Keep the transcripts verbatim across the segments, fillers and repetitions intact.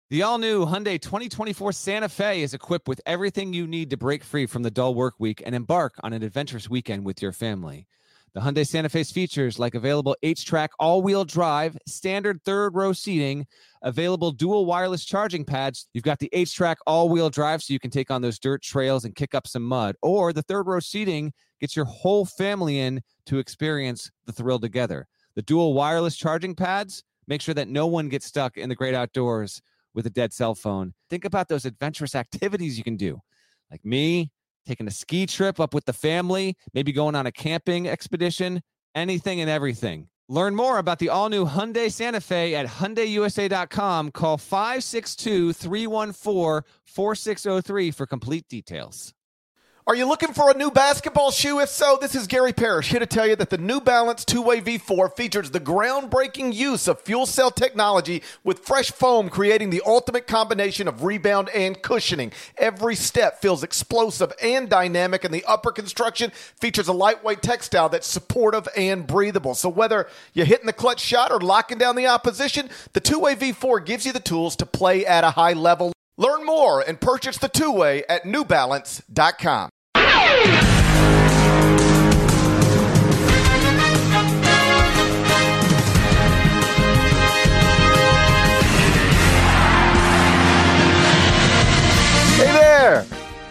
The all-new Hyundai twenty twenty-four Santa Fe is equipped with everything you need to break free from the dull work week and embark on an adventurous weekend with your family. The Hyundai Santa Fe's features like available H-Track all-wheel drive, standard third-row seating, available dual wireless charging pads. You've got the H-Track all-wheel drive so you can take on those dirt trails and kick up some mud. Or the third-row seating gets your whole family in to experience the thrill together. The dual wireless charging pads make sure that no one gets stuck in the great outdoors with a dead cell phone. Think about those adventurous activities you can do. Like me, taking a ski trip up with the family, maybe going on a camping expedition, anything and everything. Learn more about the all-new Hyundai Santa Fe at Hyundai U S A dot com. Call five six two, three one four, four six zero three for complete details. Are you looking for a new basketball shoe? If so, this is Gary Parrish here to tell you that the New Balance two-way V four features the groundbreaking use of fuel cell technology with fresh foam, creating the ultimate combination of rebound and cushioning. Every step feels explosive and dynamic, and the upper construction features a lightweight textile that's supportive and breathable. So whether you're hitting the clutch shot or locking down the opposition, the two-way V four gives you the tools to play at a high level. Learn more and purchase the two-way at New Balance dot com. Hey there!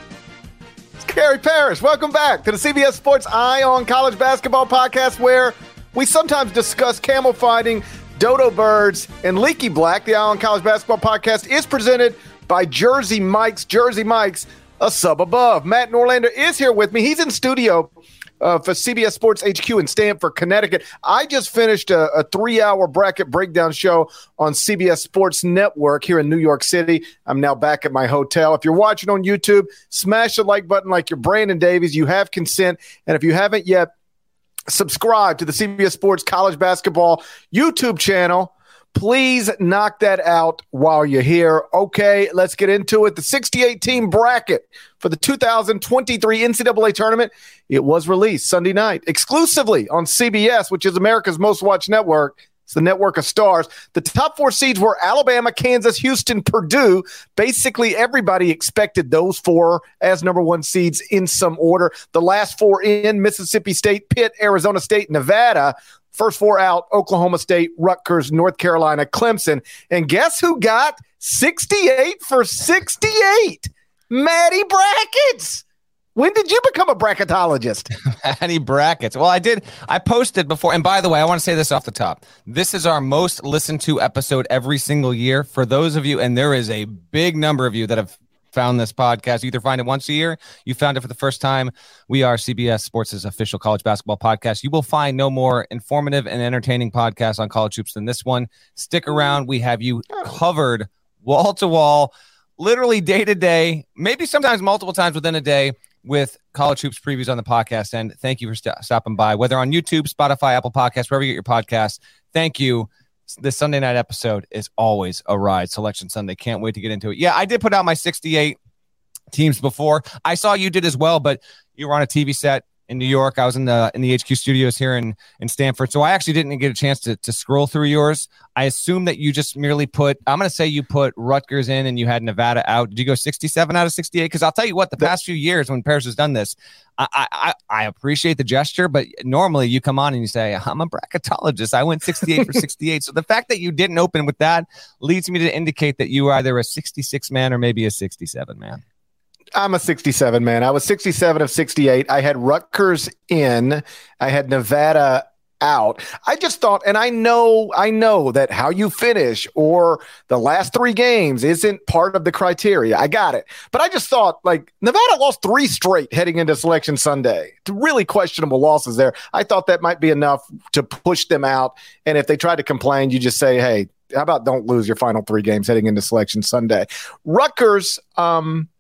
It's Gary Parrish. Welcome back to the C B S Sports Eye on College Basketball podcast, where we sometimes discuss camel fighting, dodo birds, and leaky black. The Eye on College Basketball podcast is presented by Jersey Mike's. Jersey Mike's, a sub above. Matt Norlander is here with me. He's in studio uh, for C B S Sports H Q in Stamford, Connecticut. I just finished a, a three-hour bracket breakdown show on C B S Sports Network here in New York City. I'm now back at my hotel. If you're watching on YouTube, smash the like button like you're Brandon Davies. You have consent. And if you haven't yet, subscribe to the C B S Sports College Basketball YouTube channel. Please knock that out while you're here. Okay, let's get into it. The sixty-eight team bracket for the two thousand twenty-three N C double A tournament, it was released Sunday night exclusively on C B S, which is America's most watched network. It's the network of stars. The top four seeds were Alabama, Kansas, Houston, Purdue. Basically, everybody expected those four as number one seeds in some order. The last four in: Mississippi State, Pitt, Arizona State, Nevada. First four out: Oklahoma State, Rutgers, North Carolina, Clemson. And guess who got sixty-eight for sixty-eight? Matty Brackets. When did you become a bracketologist? Matty Brackets. Well, I did. I posted before. And by the way, I want to say this off the top. This is our most listened to episode every single year. For those of you, and there is a big number of you that have found this podcast. You either find it once a year, you found it for the first time. We are C B S Sports' official college basketball podcast. You will find no more informative and entertaining podcasts on college hoops than this one. Stick around. We have you covered wall to wall, literally day to day, maybe sometimes multiple times within a day, with college hoops previews on the podcast. And thank you for st- stopping by, whether on YouTube, Spotify, Apple Podcasts, wherever you get your podcasts. Thank you. This Sunday night episode is always a ride. Selection Sunday. Can't wait to get into it. Yeah, I did put out my sixty-eight teams before. I saw you did as well, but you were on a T V set in New York. I was in the in the H Q studios here in, in Stamford. So I actually didn't get a chance to, to scroll through yours. I assume that you just merely put, I'm going to say you put Rutgers in and you had Nevada out. Did you go sixty-seven out of sixty-eight? Because I'll tell you what, the past few years when Paris has done this, I, I I appreciate the gesture, but normally you come on and you say, I'm a bracketologist. I went sixty-eight for sixty-eight. So the fact that you didn't open with that leads me to indicate that you were either a sixty-six man or maybe a sixty-seven man. I'm a sixty-seven man. I was sixty-seven of sixty-eight. I had Rutgers in. I had Nevada out. I just thought, and I know, I know that how you finish or the last three games isn't part of the criteria. I got it. But I just thought, like, Nevada lost three straight heading into Selection Sunday. Really questionable losses there. I thought that might be enough to push them out. And if they try to complain, you just say, hey, how about don't lose your final three games heading into Selection Sunday? Rutgers, um,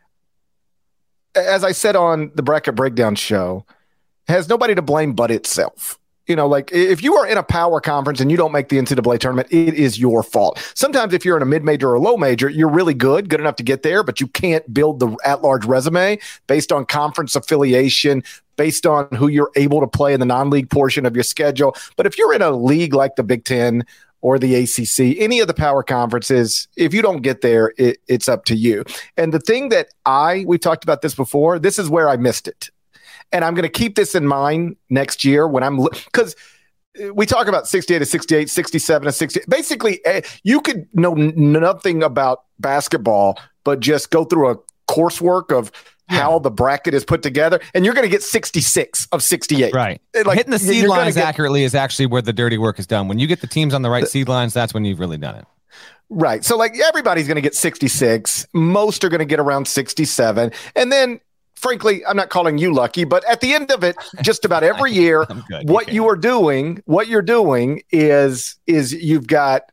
as I said on the Bracket Breakdown show, has nobody to blame but itself. You know, like if you are in a power conference and you don't make the N C double A tournament, it is your fault. Sometimes if you're in a mid-major or low major, you're really good, good enough to get there, but you can't build the at-large resume based on conference affiliation, based on who you're able to play in the non-league portion of your schedule. But if you're in a league like the Big Ten or the A C C, any of the power conferences, if you don't get there, it, it's up to you. And the thing that I, we've talked about this before, this is where I missed it. And I'm going to keep this in mind next year when I'm, because we talk about sixty-eight to sixty-eight, sixty-seven to sixty. Basically, you could know nothing about basketball, but just go through a coursework of how yeah. the bracket is put together, and you're going to get sixty-six of sixty-eight. Right. Like, hitting the seed lines get, accurately is actually where the dirty work is done. When you get the teams on the right the, seed lines, that's when you've really done it. Right. So, like, everybody's going to get sixty-six. Most are going to get around sixty-seven. And then, frankly, I'm not calling you lucky, but at the end of it, just about every year, what you, you are doing, what you're doing is, is you've got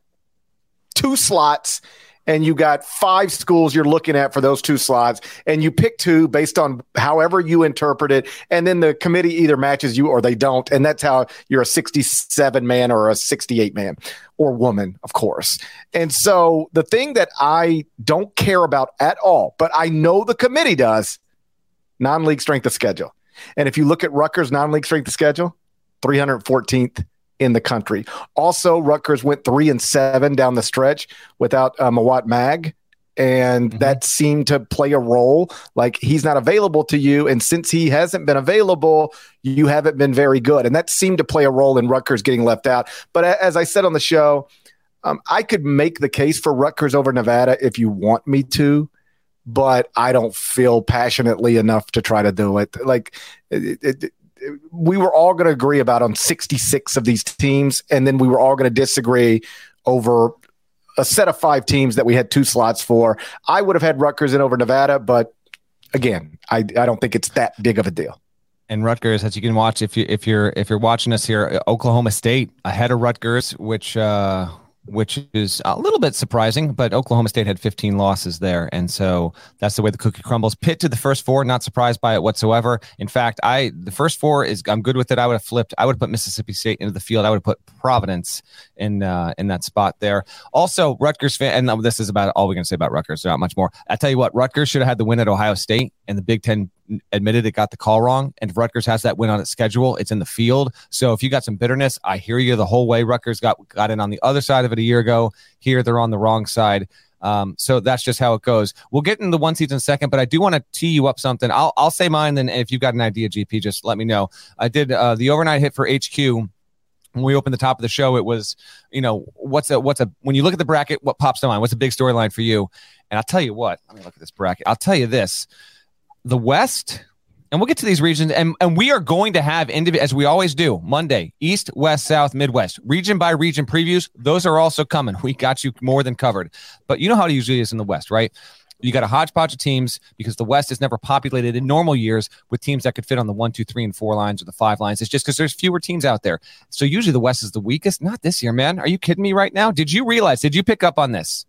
two slots and you got five schools you're looking at for those two slots, and you pick two based on however you interpret it, and then the committee either matches you or they don't, and that's how you're a sixty-seven man or a sixty-eight man or woman, of course. And so the thing that I don't care about at all, but I know the committee does, non-league strength of schedule. And if you look at Rutgers' non-league strength of schedule, three hundred fourteenth in the country. Also, Rutgers went three and seven down the stretch without uh, Mawot Mag, and mm-hmm. that seemed to play a role. Like, he's not available to you, and since he hasn't been available, you haven't been very good. And that seemed to play a role in Rutgers getting left out. But as I said on the show, um, I could make the case for Rutgers over Nevada if you want me to, but I don't feel passionately enough to try to do it. Like, it, it, it, we were all going to agree about on sixty-six of these teams, and then we were all going to disagree over a set of five teams that we had two slots for. I would have had Rutgers in over Nevada, but again, I, I don't think it's that big of a deal. And Rutgers, as you can watch, if you if you're if you're watching us here, Oklahoma State ahead of Rutgers, which uh, which is a little bit surprising, but Oklahoma State had fifteen losses there. And so that's the way the cookie crumbles. Pitt to the first four, not surprised by it whatsoever. In fact, I the first four is I'm good with it. I would have flipped. I would have put Mississippi State into the field. I would have put Providence in uh, in that spot there. Also, Rutgers fan, and this is about all we're going to say about Rutgers. Not much more. I tell you what, Rutgers should have had the win at Ohio State, and the Big Ten admitted it got the call wrong, and if Rutgers has that win on its schedule, it's in the field. So if you got some bitterness, I hear you the whole way. Rutgers got got in on the other side of it a year ago. Here they're on the wrong side. Um, so that's just how it goes. We'll get into the one seeds in a second, but I do want to tee you up something. I'll I'll say mine, then if you've got an idea, G P, just let me know. I did uh, the overnight hit for H Q. When we opened the top of the show, it was, you know, what's a what's a when you look at the bracket, what pops to mind? What's a big storyline for you? And I'll tell you what. Let me look at this bracket. I'll tell you this: the West. And we'll get to these regions, and, and we are going to have, indiv- as we always do, Monday, East, West, South, Midwest, region by region previews. Those are also coming. We got you more than covered. But you know how it usually is in the West, right? You got a hodgepodge of teams because the West is never populated in normal years with teams that could fit on the one, two, three, and four lines or the five lines. It's just because there's fewer teams out there. So usually the West is the weakest. Not this year, man. Are you kidding me right now? Did you realize, did you pick up on this?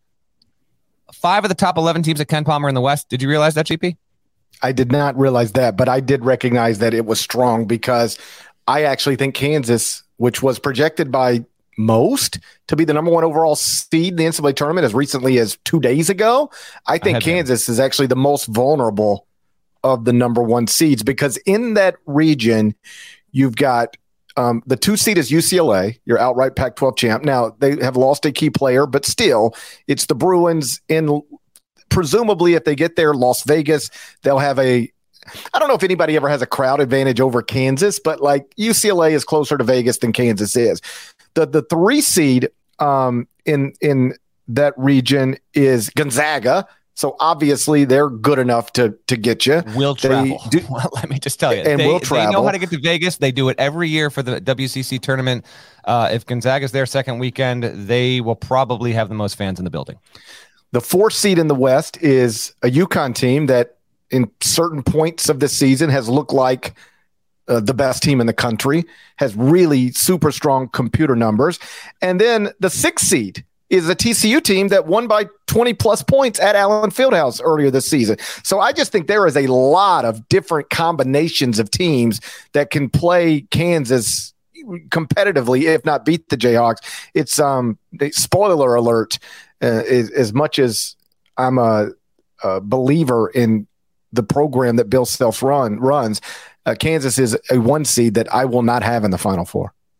Five of the top eleven teams at Ken Palmer in the West. Did you realize that, G P? I did not realize that, but I did recognize that it was strong because I actually think Kansas, which was projected by most to be the number one overall seed in the N C double A tournament as recently as two days ago, I think I Kansas them. is actually the most vulnerable of the number one seeds because in that region, you've got um, the two seed is U C L A, your outright Pac twelve champ. Now, they have lost a key player, but still, it's the Bruins in – presumably, if they get there, Las Vegas, they'll have a – I don't know if anybody ever has a crowd advantage over Kansas, but, like, U C L A is closer to Vegas than Kansas is. The the three seed um, in in that region is Gonzaga. So, obviously, they're good enough to to get you. Will travel. Do, well, let me just tell you. And they, will travel. They know how to get to Vegas. They do it every year for the W C C tournament. Uh, if Gonzaga's their second weekend, they will probably have the most fans in the building. The fourth seed in the West is a UConn team that in certain points of the season has looked like uh, the best team in the country, has really super strong computer numbers. And then the sixth seed is a T C U team that won by twenty plus points at Allen Fieldhouse earlier this season. So I just think there is a lot of different combinations of teams that can play Kansas competitively, if not beat the Jayhawks. It's um, spoiler alert. Uh, as, as much as I'm a, a believer in the program that Bill Self run runs, uh, Kansas is a one seed that I will not have in the Final Four.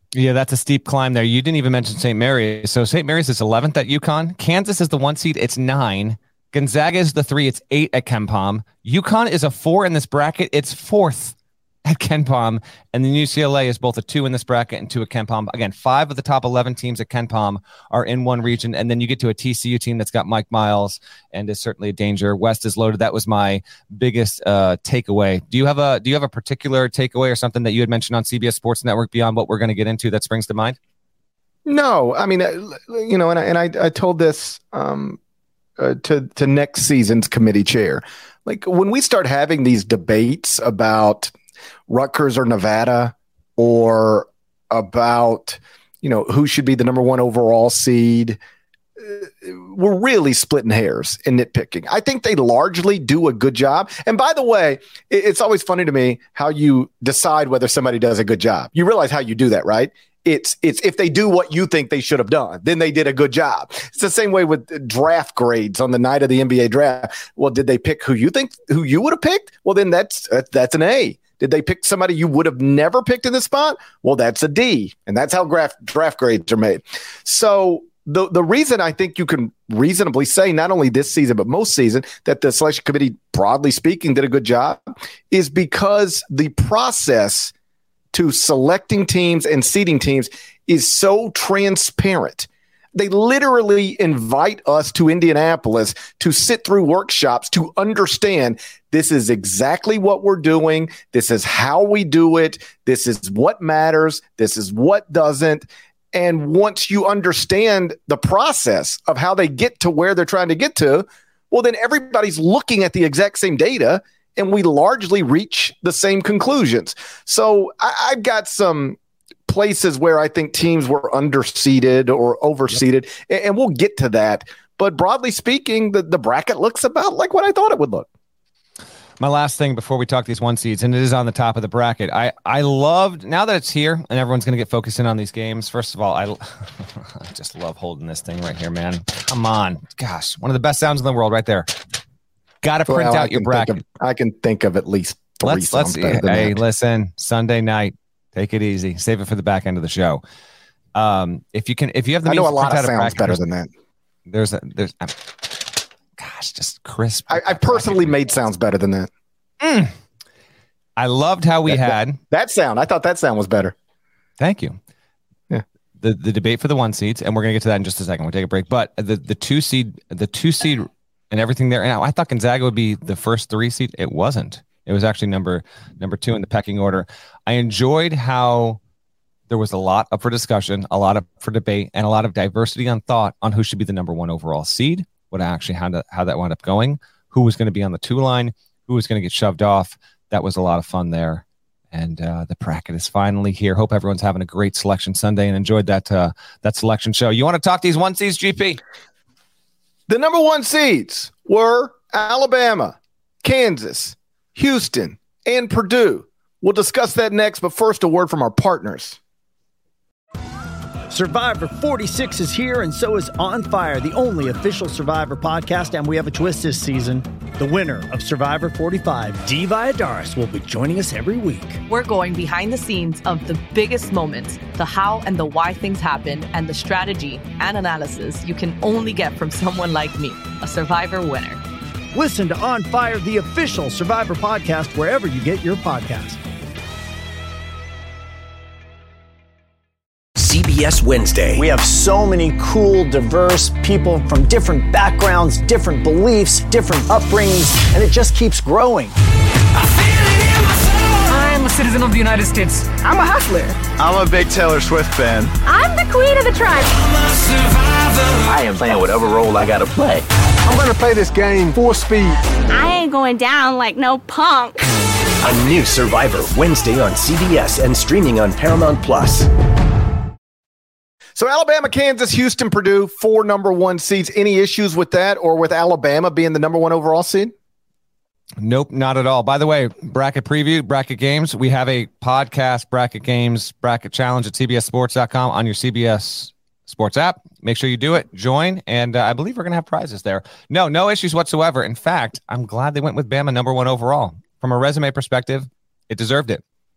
Yeah, that's a steep climb there. You didn't even mention Saint Mary's. So Saint Mary's is eleventh at UConn. Kansas is the one seed. It's nine. Gonzaga is the three. It's eight at KenPom. UConn is a four in this bracket. It's fourth at KenPom. And then U C L A is both a two in this bracket and two at KenPom. Again, five of the top eleven teams at KenPom are in one region. And then you get to a T C U team that's got Mike Miles and is certainly a danger. West is loaded. That was my biggest uh, takeaway. Do you have a do you have a particular takeaway or something that you had mentioned on C B S Sports Network beyond what we're going to get into that springs to mind? No, I mean, you know, and I, and I, I told this um, uh, to to next season's committee chair. Like when we start having these debates about Rutgers or Nevada, or about, you know, who should be the number one overall seed, we're really splitting hairs and nitpicking. I think they largely do a good job. And by the way, it's always funny to me how you decide whether somebody does a good job. You realize how you do that, right? It's it's if they do what you think they should have done, then they did a good job. It's the same way with draft grades on the night of the N B A draft. Well, did they pick who you think who you would have picked? Well, then that's that's an A. Did they pick somebody you would have never picked in this spot? Well, that's a D. And that's how draft draft grades are made. So the the reason I think you can reasonably say not only this season but most season that the selection committee, broadly speaking, did a good job is because the process to selecting teams and seeding teams is so transparent. They literally invite us to Indianapolis to sit through workshops to understand this is exactly what we're doing. This is how we do it. This is what matters. This is what doesn't. And once you understand the process of how they get to where they're trying to get to, well, then everybody's looking at the exact same data and we largely reach the same conclusions. So I, I've got some places where I think teams were underseeded or overseeded, yep. and, and we'll get to that. But broadly speaking, the, the bracket looks about like what I thought it would look. My last thing before we talk these one seeds, and it is on the top of the bracket. I, I loved, now that it's here and everyone's going to get focused in on these games. First of all, I, I just love holding this thing right here, man. Come on. Gosh, one of the best sounds in the world right there. Got to print well, out your bracket. Of, I can think of at least three let's, sounds let's, better than Hey, that. Listen, Sunday night, take it easy. Save it for the back end of the show. Um, if you can, if you have the I know a lot of sounds bracket, better than that. There's a, there's, um, gosh, just crisp. I, I personally made sounds better than that. Mm. I loved how we that, had that, that sound. I thought that sound was better. Thank you. Yeah. The the debate for the one seeds, and we're gonna get to that in just a second. We'll take a break. But the the two seed, the two seed, and everything there. Now, I thought Gonzaga would be the first three seed. It wasn't. It was actually number number two in the pecking order. I enjoyed how there was a lot up for discussion, a lot up for debate, and a lot of diversity on thought on who should be the number one overall seed. What actually how to, how that wound up going. Who was going to be on the two line. Who was going to get shoved off. That was a lot of fun there. And uh, the bracket is finally here. Hope everyone's having a great selection Sunday and enjoyed that uh, that selection show. You want to talk these one seeds, G P? The number one seeds were Alabama, Kansas, Houston, and Purdue. We'll discuss that next, but first a word from our partners. Survivor forty-six is here, and so is On Fire, the only official Survivor podcast, and we have a twist this season. The winner of Survivor forty-five, Dee Valladares, will be joining us every week. We're going behind the scenes of the biggest moments, the how and the why things happen, and the strategy and analysis you can only get from someone like me, a Survivor winner. Listen to On Fire, the official Survivor podcast, wherever you get your podcast. C B S Wednesday. We have so many cool, diverse people from different backgrounds, different beliefs, different upbringings, and it just keeps growing. I'm a citizen of the United States. I'm a hustler. I'm a big Taylor Swift fan. I'm the queen of the tribe. I am playing whatever role I gotta play. I'm gonna play this game full speed. I ain't going down like no punk. A new Survivor Wednesday on C B S and streaming on Paramount Plus. So Alabama, Kansas, Houston, Purdue, four number one seeds. Any issues with that or with Alabama being the number one overall seed? Nope, not at all. By the way, bracket preview, bracket games. We have a podcast, bracket games, bracket challenge at C B S sports dot com on your C B S Sports app. Make sure you do it, join, and uh, I believe we're going to have prizes there. No, no issues whatsoever. In fact, I'm glad they went with Bama number one overall. From a resume perspective, it deserved it.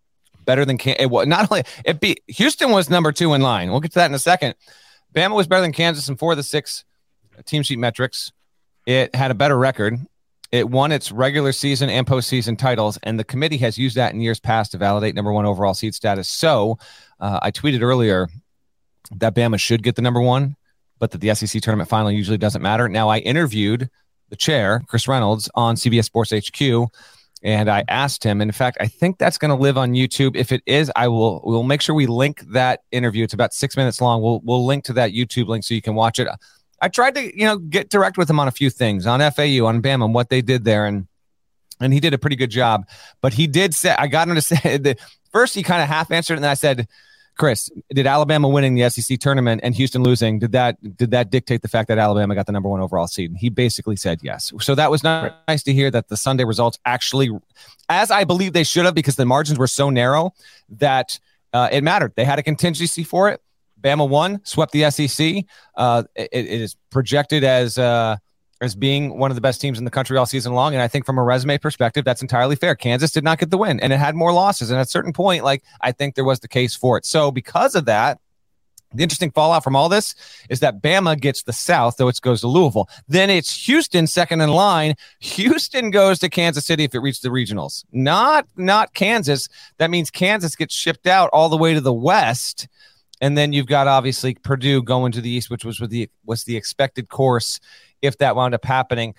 better than Can- it was not only it beat Houston was number two in line. We'll get to that in a second. Bama was better than Kansas in four of the six team sheet metrics. It had a better record. It won its regular season and postseason titles, and the committee has used that in years past to validate number one overall seed status. So uh, I tweeted earlier that Bama should get the number one, but that the S E C tournament final usually doesn't matter. Now, I interviewed the chair, Chris Reynolds, on C B S Sports H Q, and I asked him, and in fact, I think that's going to live on YouTube. If it is, I will we'll make sure we link that interview. It's about six minutes long. We'll we'll link to that YouTube link so you can watch it. I tried to, you know, get direct with him on a few things, on F A U, on Bama, and what they did there, and and he did a pretty good job. But he did say, I got him to say, the, first he kind of half answered, and then I said, Chris, did Alabama winning the S E C tournament and Houston losing, did that did that dictate the fact that Alabama got the number one overall seed? And he basically said yes. So that was nice, nice to hear that the Sunday results actually, as I believe they should have, because the margins were so narrow that uh, it mattered. They had a contingency for it. Bama won, swept the S E C. Uh, it, it is projected as uh, as being one of the best teams in the country all season long. And I think from a resume perspective, that's entirely fair. Kansas did not get the win, and it had more losses. And at a certain point, like, I think there was the case for it. So because of that, the interesting fallout from all this is that Bama gets the South, though it goes to Louisville. Then it's Houston second in line. Houston goes to Kansas City if it reaches the regionals. Not, not Kansas. That means Kansas gets shipped out all the way to the West. And then you've got, obviously, Purdue going to the East, which was with the was the expected course if that wound up happening.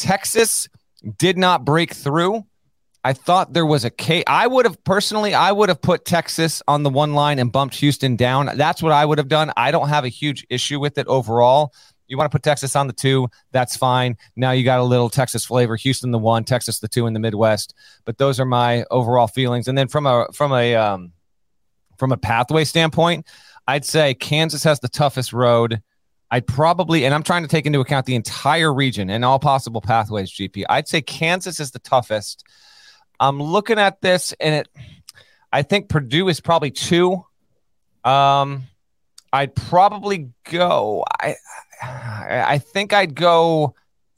Texas did not break through. I thought there was a case. I would have, personally, I would have put Texas on the one line and bumped Houston down. That's what I would have done. I don't have a huge issue with it overall. You want to put Texas on the two, that's fine. Now you got a little Texas flavor. Houston the one, Texas the two in the Midwest. But those are my overall feelings. And then from a from a um, from a pathway standpoint, I'd say Kansas has the toughest road. I'd probably, and I'm trying to take into account the entire region and all possible pathways, G P. I'd say Kansas is the toughest. I'm looking at this, and it, I think Purdue is probably two. Um, I'd probably go, I, I think I'd go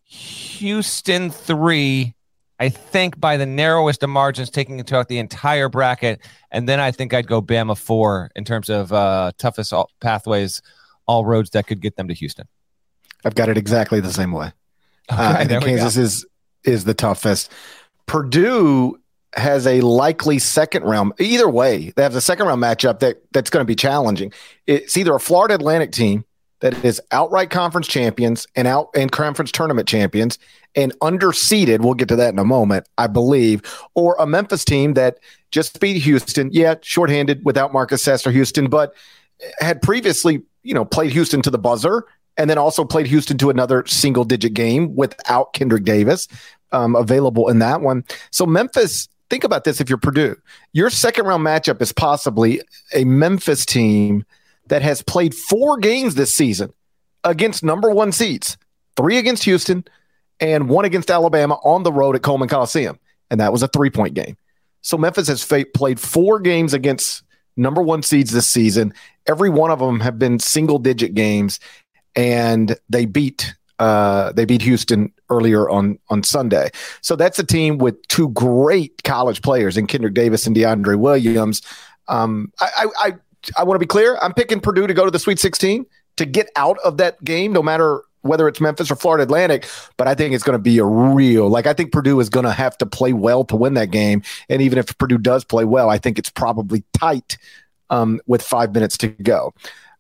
Houston three. I think by the narrowest of margins, taking into account the entire bracket. And then I think I'd go Bama four in terms of uh, toughest all pathways, all roads that could get them to Houston. I've got it exactly the same way. Okay, uh, I think Kansas go. is is the toughest. Purdue has a likely second round. Either way, they have a second round matchup that, that's going to be challenging. It's either a Florida Atlantic team that is outright conference champions and out and conference tournament champions and underseeded. We'll get to that in a moment, I believe, or a Memphis team that just beat Houston. Yeah, shorthanded without Marcus Sasser Houston, but had previously, you know, played Houston to the buzzer and then also played Houston to another single digit game without Kendrick Davis um, available in that one. So Memphis, think about this. If you're Purdue, your second round matchup is possibly a Memphis team that has played four games this season against number one seeds, three against Houston and one against Alabama on the road at Coleman Coliseum. And that was a three point game. So Memphis has fa- played four games against number one seeds this season. Every one of them have been single digit games, and they beat uh, they beat Houston earlier on, on Sunday. So that's a team with two great college players in Kendrick Davis and DeAndre Williams. Um, I, I, I, I want to be clear. I'm picking Purdue to go to the Sweet sixteen to get out of that game, no matter whether it's Memphis or Florida Atlantic. But I think it's going to be a real, like, I think Purdue is going to have to play well to win that game. And even if Purdue does play well, I think it's probably tight um, with five minutes to go.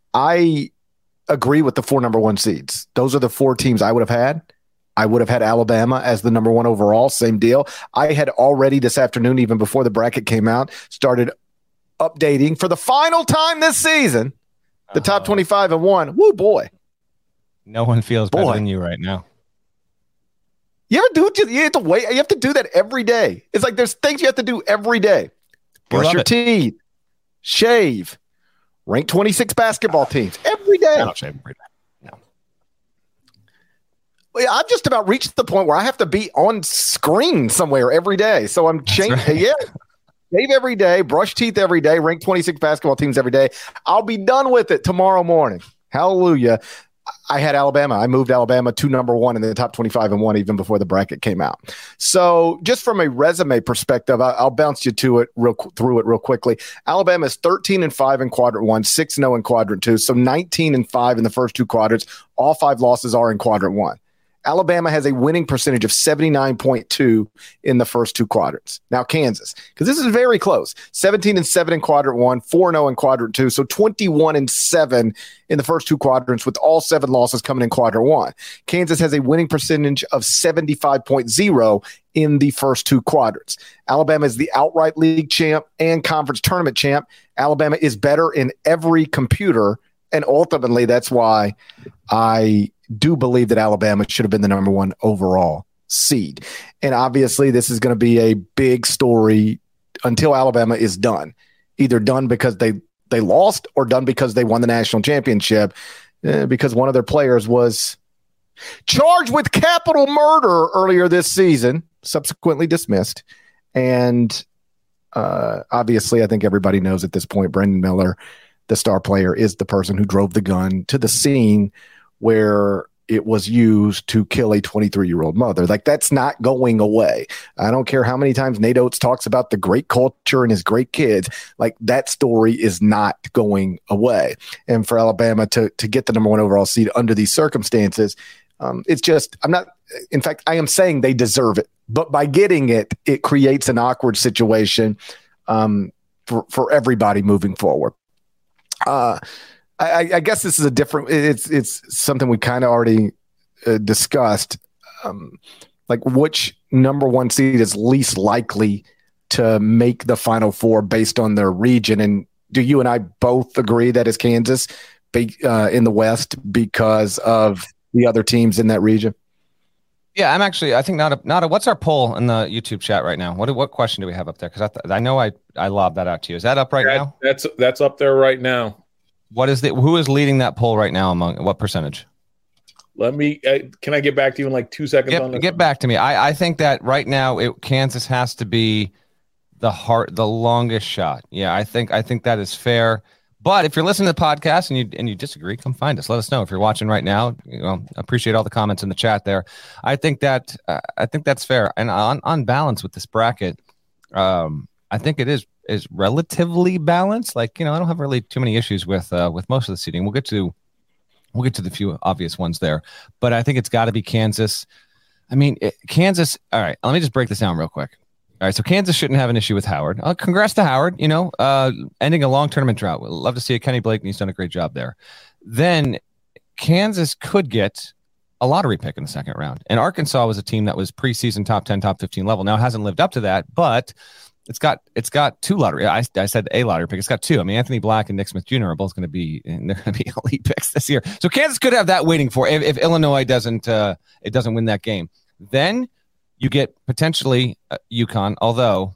I agree with the four number one seeds. Those are the four teams I would have had. I would have had Alabama as the number one overall. Same deal. I had already this afternoon, even before the bracket came out, started updating for the final time this season, the uh-huh. top twenty-five and one. Woo, boy. No one feels boy. better than you right now. You ever do you have to wait? You have to do that every day. It's like there's things you have to do every day. Brush your it. teeth, shave, rank twenty-six basketball teams every day. I don't shave every day. No. I've just about reached the point where I have to be on screen somewhere every day. So I'm changing. Right. Yeah. Shave every day, brush teeth every day, rank twenty-six basketball teams every day. I'll be done with it tomorrow morning. Hallelujah. I had Alabama. I moved Alabama to number one in the top twenty-five and one even before the bracket came out. So just from a resume perspective, I, I'll bounce you to it real through it real quickly. Alabama is thirteen and five in quadrant one, six and oh in quadrant two. So nineteen and five in the first two quadrants. All five losses are in quadrant one. Alabama has a winning percentage of seventy-nine point two in the first two quadrants. Now Kansas, because this is very close, seventeen and seven in quadrant one, four and oh in quadrant two, so twenty-one and seven in the first two quadrants with all seven losses coming in quadrant one. Kansas has a winning percentage of seventy-five point oh in the first two quadrants. Alabama is the outright league champ and conference tournament champ. Alabama is better in every computer, and ultimately that's why I do believe that Alabama should have been the number one overall seed. And obviously this is going to be a big story until Alabama is done, either done because they, they lost or done because they won the national championship uh, because one of their players was charged with capital murder earlier this season, subsequently dismissed. And uh, obviously I think everybody knows at this point, Brendan Miller, the star player, is the person who drove the gun to the scene where it was used to kill a twenty-three-year-old mother. Like, that's not going away. I don't care how many times Nate Oates talks about the great culture and his great kids. Like, that story is not going away. And for Alabama to to get the number one overall seed under these circumstances, um, it's just, I'm not, in fact, I am saying they deserve it. But by getting it, it creates an awkward situation um, for, for everybody moving forward. Uh I, I guess this is a different. It's it's something we kind of already uh, discussed. Um, like, which number one seed is least likely to make the Final Four based on their region? And do you and I both agree that is Kansas be, uh, in the West because of the other teams in that region? Yeah, I'm actually. I think not a not a. What's our poll in the YouTube chat right now? What what question do we have up there? Because I th- I know I I lobbed that out to you. Is that up right that, now? That's that's up there right now. What is the who is leading that poll right now? Among what percentage? Let me. Uh, can I get back to you in like two seconds? Get, on this get back to me. I, I think that right now it, Kansas has to be the heart, the longest shot. Yeah, I think I think that is fair. But if you're listening to the podcast and you and you disagree, come find us. Let us know if you're watching right now. You know, appreciate all the comments in the chat there. I think that uh, I think that's fair. And on on balance with this bracket, um, I think it is. is relatively balanced. Like, you know, I don't have really too many issues with uh, with most of the seating. We'll get to we'll get to the few obvious ones there, but I think it's got to be Kansas. I mean, it, Kansas. All right, let me just break this down real quick. All right, so Kansas shouldn't have an issue with Howard. Uh, congrats to Howard. You know, uh, ending a long tournament drought. We'd love to see it. Kenny Blake, and he's done a great job there. Then Kansas could get a lottery pick in the second round, and Arkansas was a team that was preseason top ten, top fifteen level. Now it hasn't lived up to that, but It's got it's got two lottery. I, I said a lottery pick. It's got two. I mean, Anthony Black and Nick Smith Junior are both going to be and they're going to be elite picks this year. So Kansas could have that waiting for if, if Illinois doesn't uh, it doesn't win that game. Then you get potentially uh, UConn. Although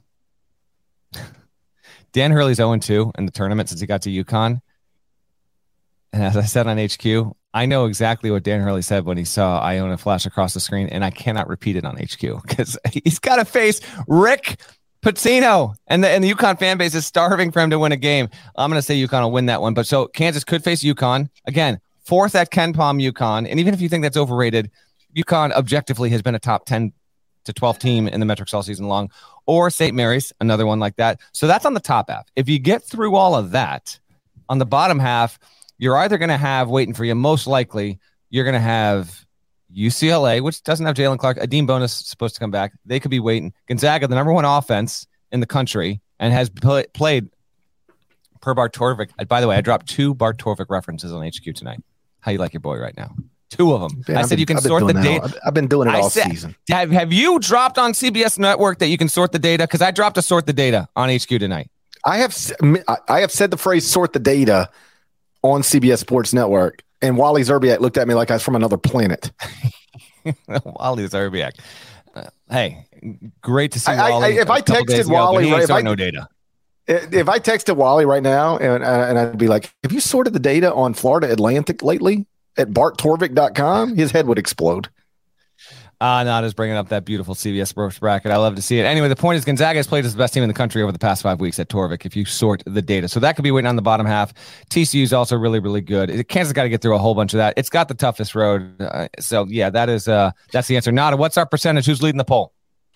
Dan Hurley's oh and two in the tournament since he got to UConn, and as I said on H Q, I know exactly what Dan Hurley said when he saw Iona flash across the screen, and I cannot repeat it on H Q because he's got to face Rick Pitino, and the and the UConn fan base is starving for him to win a game. I'm going to say UConn will win that one. But so Kansas could face UConn again, fourth at Ken Palm UConn. And even if you think that's overrated, UConn objectively has been a top ten to twelve team in the metrics all season long, or Saint Mary's, another one like that. So that's on the top half. If you get through all of that on the bottom half, you're either going to have waiting for you, most likely you're going to have U C L A, which doesn't have Jalen Clark. Adeem Bonus is supposed to come back. They could be waiting. Gonzaga, the number one offense in the country, and has pl- played per Bart Torvik. By the way, I dropped two Bart Torvik references on H Q tonight. How you like your boy right now? Two of them. Yeah, I I've said been, you can I've sort the data. All, I've been doing it I all said, season. Have, have you dropped on C B S Network that you can sort the data? Because I dropped a sort the data on H Q tonight. I have I have said the phrase "sort the data" on C B S Sports Network, and Wally Zerbiak looked at me like I was from another planet. Wally Zerbiak. Uh, hey, great to see I, Wally. I, if I texted ago, Wally, right, if I, no data. If I texted Wally right now, and and I'd be like, "Have you sorted the data on Florida Atlantic lately?" At bart torvik dot com, his head would explode. Uh, not as bringing up that beautiful C B S Sports bracket. I love to see it. Anyway, the point is Gonzaga has played as the best team in the country over the past five weeks at Torvik, if you sort the data. So that could be waiting on the bottom half. T C U is also really, really good. Kansas got to get through a whole bunch of that. It's got the toughest road. Uh, so, yeah, that is uh, that's the answer. Nada, what's our percentage? Who's leading the poll?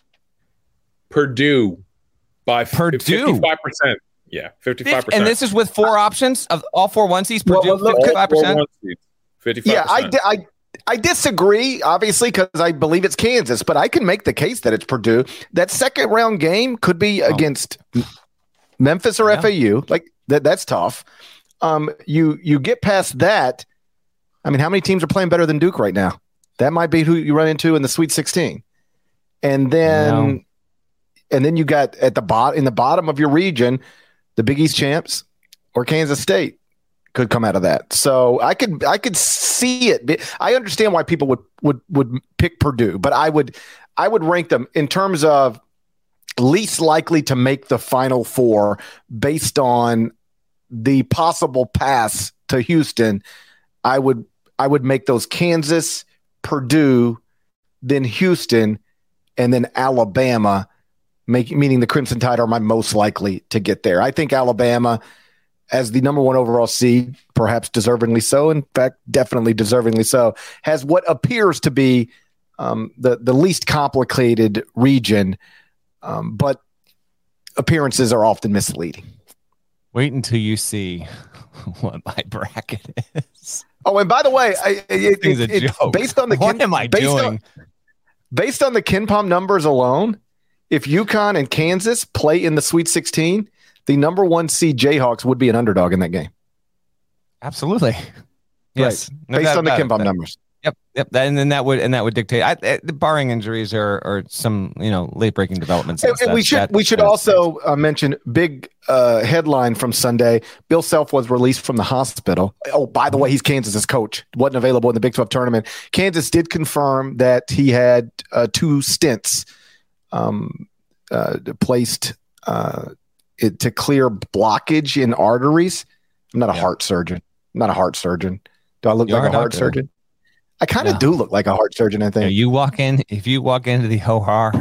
Purdue by Purdue. fifty-five percent. Yeah, fifty-five percent. And this is with four options of all four one seeds. Purdue, well, look, fifty-five percent. fifty-five percent. Yeah, I, di- I, I disagree, obviously, because I believe it's Kansas, but I can make the case that it's Purdue. That second round game could be oh. against Memphis or yeah. F A U. Like that, that's tough. Um, you you get past that. I mean, how many teams are playing better than Duke right now? That might be who you run into in the Sweet sixteen, and then and then you got at the bot in the bottom of your region, the Big East champs or Kansas State could come out of that. So I could I could see it. I understand why people would would would pick Purdue, but I would I would rank them in terms of least likely to make the Final Four based on the possible pass to Houston. I would I would make those Kansas, Purdue, then Houston, and then Alabama, make, meaning the Crimson Tide are my most likely to get there. I think Alabama, as the number one overall seed, perhaps deservingly so, in fact, definitely deservingly so, has what appears to be um, the, the least complicated region, um, but appearances are often misleading. Wait until you see what my bracket is. Oh, and by the way, I, it, it, a it, joke. based on the what Ken, am I based doing? On, based on the KenPom numbers alone, if UConn and Kansas play in the Sweet sixteen, the number one seed Jayhawks would be an underdog in that game. Absolutely, yes. Right. No based on the KenPom numbers. Yep, yep. That, and then that would and that would dictate. I, I, barring injuries or or some you know late breaking developments. And, and we should that, we should also uh, mention big uh, headline from Sunday. Bill Self was released from the hospital. Oh, by the way, he's Kansas's coach. Wasn't available in the Big twelve tournament. Kansas did confirm that he had uh, two stents um, uh, placed uh, it, to clear blockage in arteries. I'm not a yeah. heart surgeon. I'm not a heart surgeon. Do I look you like a heart surgeon? I kind of no. do look like a heart surgeon, I think. Yeah, you walk in, if you walk into the O R,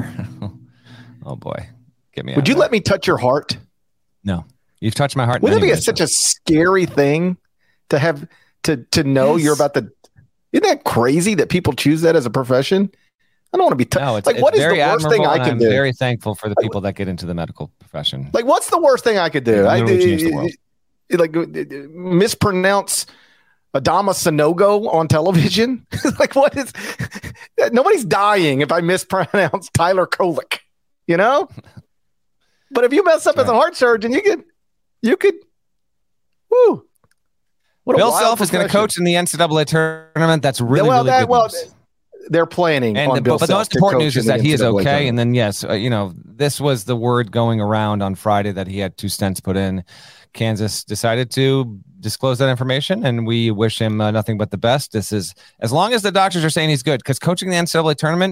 oh boy, get me out. Would you that. let me touch your heart? No, you've touched my heart. Wouldn't it be a, such a scary thing to have to to know yes. you're about to? Isn't that crazy that people choose that as a profession? I don't want to be touched. No, it's, like, it's what is very the worst thing I can I'm do? Very thankful for the people that get into the medical profession. Like, what's the worst thing I could do? I change the world. Like mispronounce Adama Sanogo on television? Like, what is? Nobody's dying if I mispronounce Tyler Kolek, you know. But if you mess up right. as a heart surgeon, you could, you could. Woo! What Bill Self is going to coach in the N C double A tournament. That's really, well, really that, good well, news. They're planning and on the, Bill but the Self most important news is that he is okay. Tournament. And then, yes, uh, you know, this was the word going around on Friday that he had two stents put in. Kansas decided to disclose that information, and we wish him uh, nothing but the best. This is as long as the doctors are saying he's good, because coaching the N C double A tournament,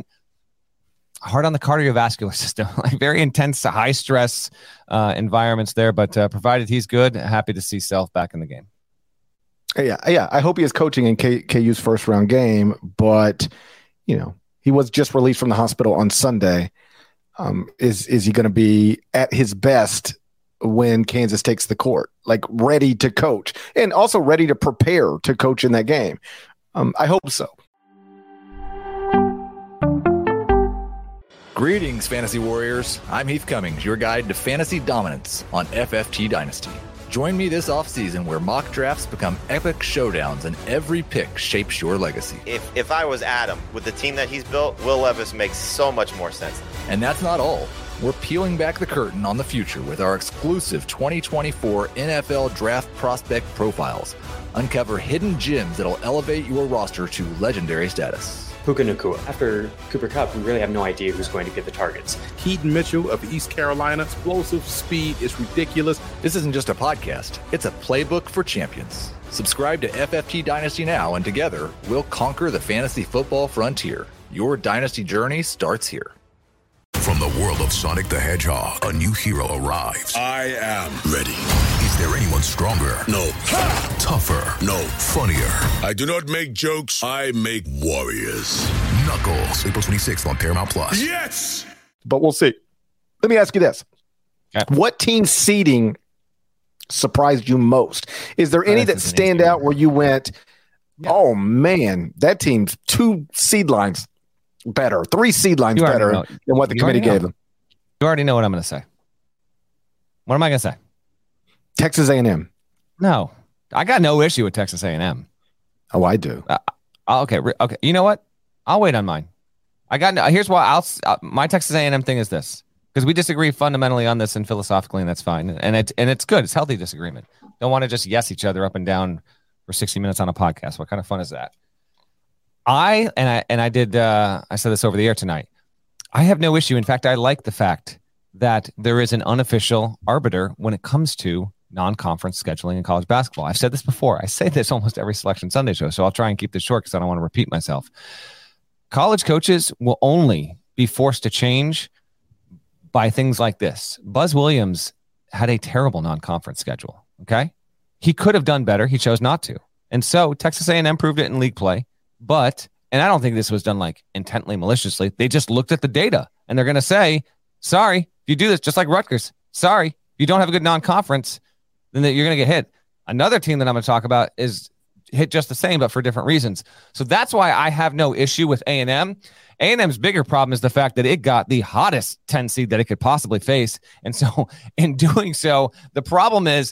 hard on the cardiovascular system, like very intense, high stress uh, environments there. But uh, provided he's good, happy to see Self back in the game. Yeah, yeah. I hope he is coaching in K- KU's first round game, but you know, he was just released from the hospital on Sunday. Um, is is he going to be at his best when Kansas takes the court, like ready to coach and also ready to prepare to coach in that game? Um, I hope so. Greetings, Fantasy Warriors. I'm Heath Cummings, your guide to fantasy dominance on F F T Dynasty. Join me this offseason where mock drafts become epic showdowns and every pick shapes your legacy. If if I was Adam, with the team that he's built, Will Levis makes so much more sense. And that's not all. We're peeling back the curtain on the future with our exclusive twenty twenty-four N F L Draft Prospect Profiles. Uncover hidden gems that'll elevate your roster to legendary status. Puka Nacua. After Cooper Kupp, we really have no idea who's going to get the targets. Keaton Mitchell of East Carolina. Explosive speed is ridiculous. This isn't just a podcast. It's a playbook for champions. Subscribe to F F T Dynasty now, and together, we'll conquer the fantasy football frontier. Your dynasty journey starts here. From the world of Sonic the Hedgehog, a new hero arrives. I am ready. He's Is there anyone stronger? No. Tougher? No. Funnier? I do not make jokes. I make warriors. Knuckles. April twenty-sixth on Paramount Plus. Yes! But we'll see. Let me ask you this. Okay. What team seeding surprised you most? Is there any oh, that stand out where you went, yeah. oh, man, that team's two seed lines better, three seed lines better know. than what the you committee gave them? You already know what I'm going to say. What am I going to say? Texas A and M. No. I got no issue with Texas A and M. Oh, I do. Uh, okay. Okay. You know what? I'll wait on mine. I got. Here's why. I'll. Uh, my Texas A and M thing is this. Because we disagree fundamentally on this and philosophically, and that's fine. And it and it's good. It's healthy disagreement. Don't want to just yes each other up and down for sixty minutes on a podcast. What kind of fun is that? I and I and I did. Uh, I said this over the air tonight. I have no issue. In fact, I like the fact that there is an unofficial arbiter when it comes to non-conference scheduling in college basketball. I've said this before. I say this almost every Selection Sunday show, so I'll try and keep this short because I don't want to repeat myself. College coaches will only be forced to change by things like this. Buzz Williams had a terrible non-conference schedule, okay? He could have done better. He chose not to. And so Texas A and M proved it in league play, but, and I don't think this was done like intently maliciously. They just looked at the data and they're going to say, sorry, if you do this, just like Rutgers, sorry, if you don't have a good non-conference, then you're going to get hit. Another team that I'm going to talk about is hit just the same, but for different reasons. So that's why I have no issue with A and M. A and M's bigger problem is the fact that it got the hottest ten seed that it could possibly face. And so in doing so, the problem is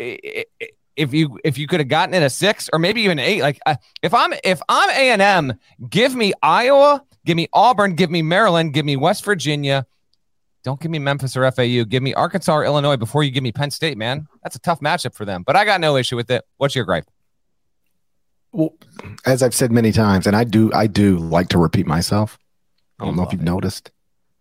if you if you could have gotten it a six or maybe even eight, like uh, if I'm if I'm A and M, give me Iowa, give me Auburn, give me Maryland, give me West Virginia. Don't give me Memphis or F A U. Give me Arkansas or Illinois before you give me Penn State, man. That's a tough matchup for them. But I got no issue with it. What's your gripe? Well, as I've said many times, and I do I do like to repeat myself. I don't know if you've noticed.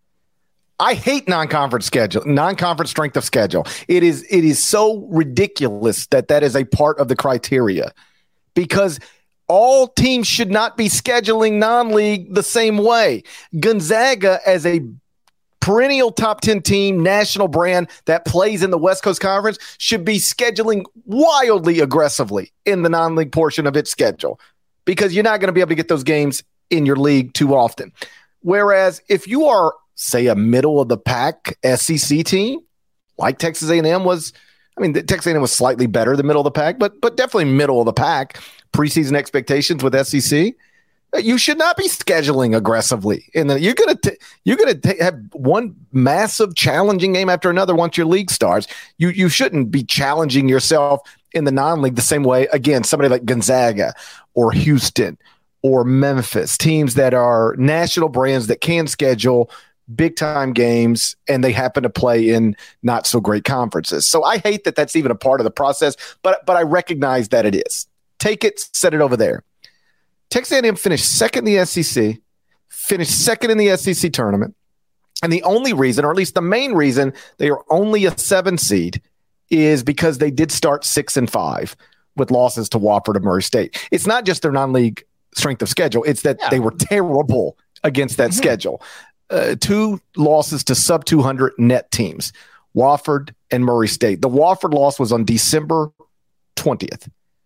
I hate non-conference schedule, non-conference strength of schedule. It is it is so ridiculous that that is a part of the criteria because all teams should not be scheduling non-league the same way. Gonzaga as a perennial top ten team, national brand that plays in the West Coast Conference should be scheduling wildly aggressively in the non-league portion of its schedule because you're not going to be able to get those games in your league too often. Whereas if you are, say, a middle-of-the-pack S E C team, like Texas A and M was, I mean, Texas A and M was slightly better than middle of the pack, but but definitely middle of the pack, preseason expectations with S E C. You should not be scheduling aggressively. And then you're gonna t- you're gonna t- have one massive challenging game after another once your league starts. You you shouldn't be challenging yourself in the non-league the same way. Again, somebody like Gonzaga or Houston or Memphis, teams that are national brands that can schedule big time games and they happen to play in not so great conferences. So I hate that that's even a part of the process, but but I recognize that it is. Take it, set it over there. Texas A and M finished second in the S E C, finished second in the S E C tournament, and the only reason, or at least the main reason, they are only a seven seed is because they did start six and five with losses to Wofford and Murray State. It's not just their non-league strength of schedule; it's that yeah. they were terrible against that mm-hmm. schedule. Uh, two losses to sub two hundred net teams, Wofford and Murray State. The Wofford loss was on December twentieth.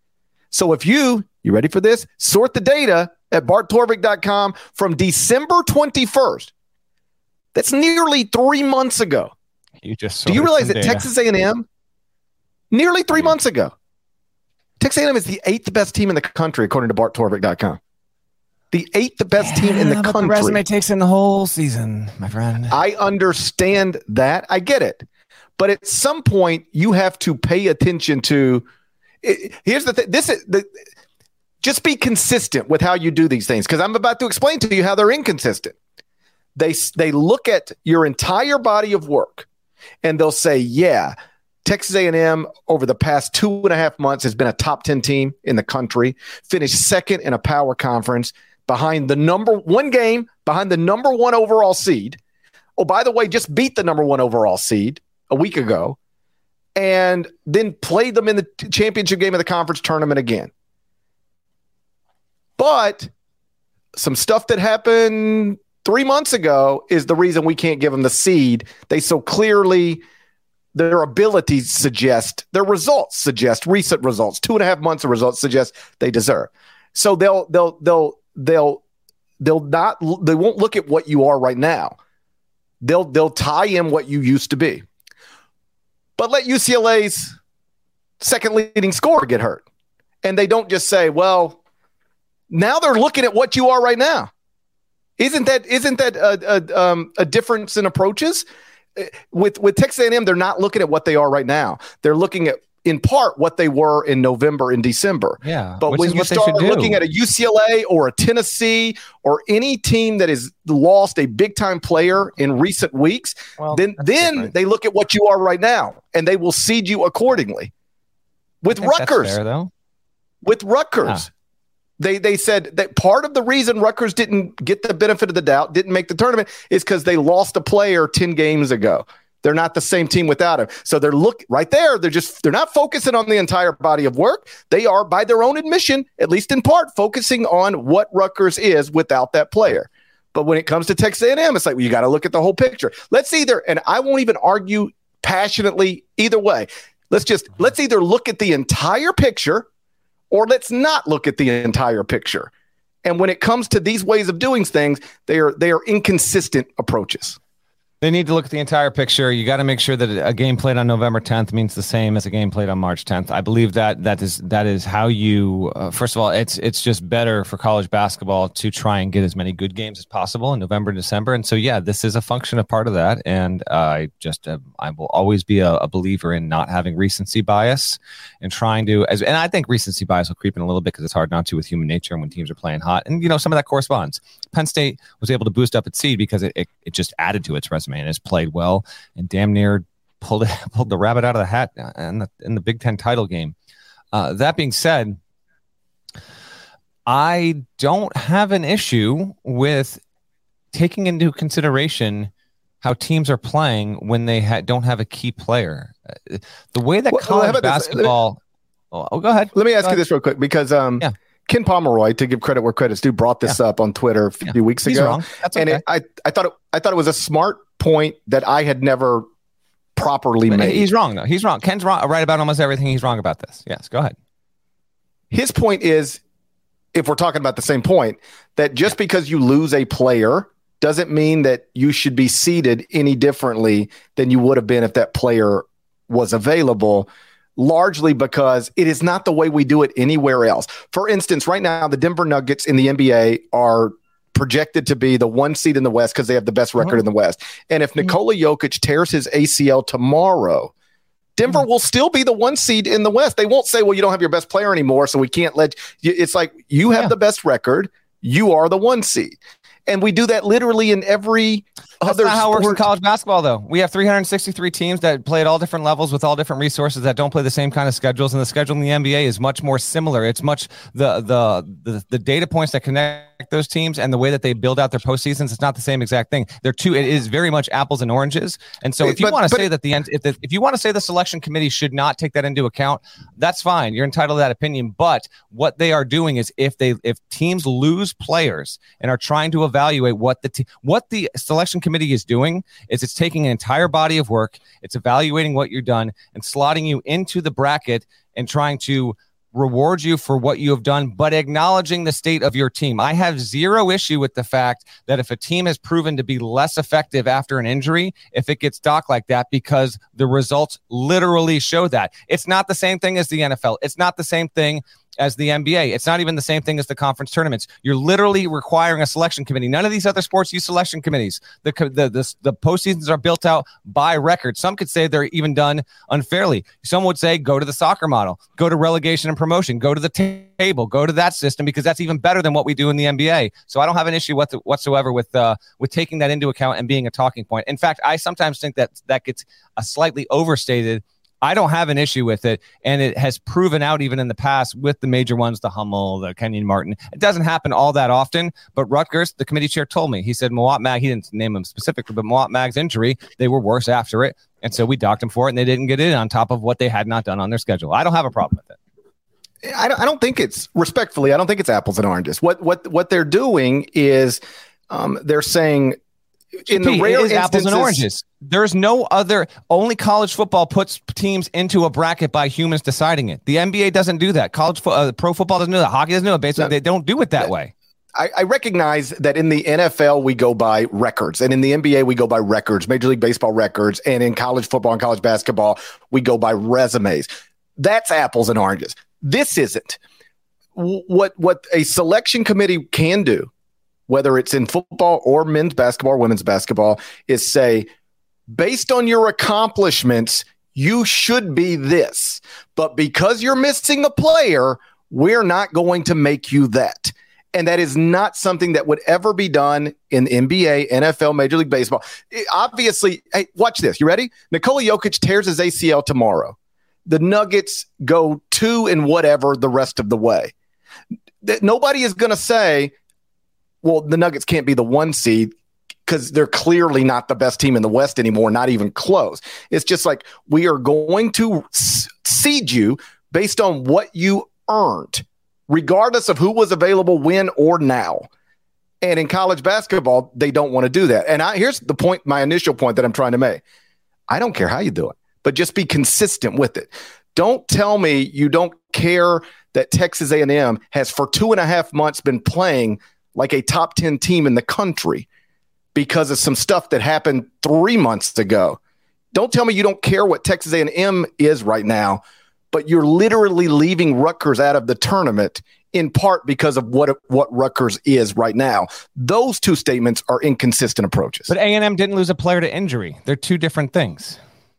So if you You ready for this? Sort the data at bart torvik dot com from December twenty-first. That's nearly three months ago. You just Do you realize that data. Texas A and M, nearly three yeah. months ago, Texas A and M is the eighth best team in the country, according to bart torvik dot com. The eighth best yeah, team in the but country. The resume takes in the whole season, my friend. I understand that. I get it. But at some point, you have to pay attention to it, here's the thing. This is the Just be consistent with how you do these things, because I'm about to explain to you how they're inconsistent. They they look at your entire body of work, and they'll say, yeah, Texas A and M over the past two and a half months has been a top ten team in the country, finished second in a power conference behind the number one game, behind the number one overall seed. Oh, by the way, just beat the number one overall seed a week ago, and then played them in the championship game of the conference tournament again. But some stuff that happened three months ago is the reason we can't give them the seed they so clearly their abilities suggest, their results suggest, recent results, two and a half months of results suggest they deserve. So they'll they'll they'll they'll they'll not they won't look at what you are right now. They'll they'll tie in what you used to be. But let U C L A's second leading scorer get hurt. And they don't just say, well, now they're looking at what you are right now. Isn't that isn't that a, a, um, a difference in approaches? With with Texas A and M, they're not looking at what they are right now. They're looking at, in part, what they were in November and December. Yeah, but when you start looking at a U C L A or a Tennessee or any team that has lost a big-time player in recent weeks, well, then then different. They look at what you are right now, and they will seed you accordingly. With Rutgers, fair, though. With Rutgers, ah. They they said that part of the reason Rutgers didn't get the benefit of the doubt, didn't make the tournament, is because they lost a player ten games ago. They're not the same team without him. So they're look right there. They're just they're not focusing on the entire body of work. They are, by their own admission, at least in part, focusing on what Rutgers is without that player. But when it comes to Texas A and M, it's like, well, you got to look at the whole picture. Let's either, and I won't even argue passionately either way. Let's just let's either look at the entire picture, or let's not look at the entire picture. And when it comes to these ways of doing things, they are they are inconsistent approaches. They need to look at the entire picture. You got to make sure that a game played on November tenth means the same as a game played on March tenth. I believe that that is that is how you. Uh, first of all, it's it's just better for college basketball to try and get as many good games as possible in November and December. And so, yeah, this is a function of part of that. And uh, I just uh, I will always be a, a believer in not having recency bias and trying to. As and I think recency bias will creep in a little bit because it's hard not to with human nature and when teams are playing hot. And you know, some of that corresponds. Penn State was able to boost up its seed because it it, it just added to its resume and has played well and damn near pulled it, pulled the rabbit out of the hat in the, in the Big Ten title game. Uh, that being said, I don't have an issue with taking into consideration how teams are playing when they ha- don't have a key player. Uh, the way that well, college basketball... Oh, oh, go ahead. Let me ask go you ahead. this real quick because um, yeah. Ken Pomeroy, to give credit where credit's due, brought this yeah. up on Twitter a few yeah. weeks He's ago. Wrong. That's okay. And it, I, I thought it, I thought it was a smart point that I had never properly but made. He's wrong, though. He's wrong. Ken's wrong, right about almost everything. He's wrong about this. Yes, go ahead. His point is, if we're talking about the same point, that just yeah. because you lose a player doesn't mean that you should be seated any differently than you would have been if that player was available. Largely because it is not the way we do it anywhere else. For instance, right now, the Denver Nuggets in the N B A are projected to be the one seed in the West because they have the best record mm-hmm. in the West. And if Nikola Jokic tears his A C L tomorrow, Denver mm-hmm. will still be the one seed in the West. They won't say, well, you don't have your best player anymore, so we can't let you. It's like you have yeah. the best record. You are the one seed. And we do that literally in every That's other not how sport. it works in college basketball, though. We have three hundred sixty-three teams that play at all different levels with all different resources that don't play the same kind of schedules. And the schedule in the N B A is much more similar. It's much the the the, the data points that connect those teams and the way that they build out their postseasons. It's not the same exact thing. They're two. It is very much apples and oranges. And so, if you want to say that the end, if the, if you want to say the selection committee should not take that into account, that's fine. You're entitled to that opinion. But what they are doing is, if they if teams lose players and are trying to evaluate what the te- what the selection committee is doing is it's taking an entire body of work, it's evaluating what you've done and slotting you into the bracket and trying to reward you for what you have done, but acknowledging the state of your team. I have zero issue with the fact that if a team has proven to be less effective after an injury, if it gets docked like that, because the results literally show that. It's not the same thing as the N F L. It's not the same thing as the N B A. It's not even the same thing as the conference tournaments. You're literally requiring a selection committee. None of these other sports use selection committees. The the the, the postseasons are built out by record. Some could say they're even done unfairly. Some would say go to the soccer model, go to relegation and promotion, go to the t- table, go to that system, because that's even better than what we do in the N B A. So I don't have an issue with whatsoever with uh, with taking that into account and being a talking point. In fact, I sometimes think that that gets a slightly overstated. I don't have an issue with it, and it has proven out even in the past with the major ones, the Hummel, the Kenyon Martin. It doesn't happen all that often, but Rutgers, the committee chair, told me, he said Mawot Mag, he didn't name him specifically, but Mawot Mag's injury, they were worse after it, and so we docked him for it, and they didn't get in on top of what they had not done on their schedule. I don't have a problem with it. I don't, I don't think it's, respectfully, I don't think it's apples and oranges. What what what they're doing is um, they're saying, in the rare it is apples and oranges. There's no other. Only college football puts teams into a bracket by humans deciding it. The N B A doesn't do that. College fo- uh, pro football doesn't do that. Hockey doesn't do it. Basically, no, they don't do it that, that way. I, I recognize that in the N F L, we go by records, and in the N B A, we go by records, Major League Baseball records, and in college football and college basketball, we go by resumes. That's apples and oranges. This isn't. What, what a selection committee can do, whether it's in football or men's basketball or women's basketball, is say, based on your accomplishments, you should be this. But because you're missing a player, we're not going to make you that. And that is not something that would ever be done in N B A, N F L, Major League Baseball. It, obviously, hey, watch this. You ready? Nikola Jokic tears his A C L tomorrow. The Nuggets go two and whatever the rest of the way. That nobody is going to say, well, the Nuggets can't be the one seed because they're clearly not the best team in the West anymore, not even close. It's just like, we are going to s- seed you based on what you earned, regardless of who was available when or now. And in college basketball, they don't want to do that. And I, here's the point, my initial point that I'm trying to make. I don't care how you do it, but just be consistent with it. Don't tell me you don't care that Texas A and M has for two and a half months been playing like a top ten team in the country because of some stuff that happened three months ago. Don't tell me you don't care what Texas A and M is right now, but you're literally leaving Rutgers out of the tournament in part because of what what Rutgers is right now. Those two statements are inconsistent approaches. But A and M didn't lose a player to injury. They're two different things.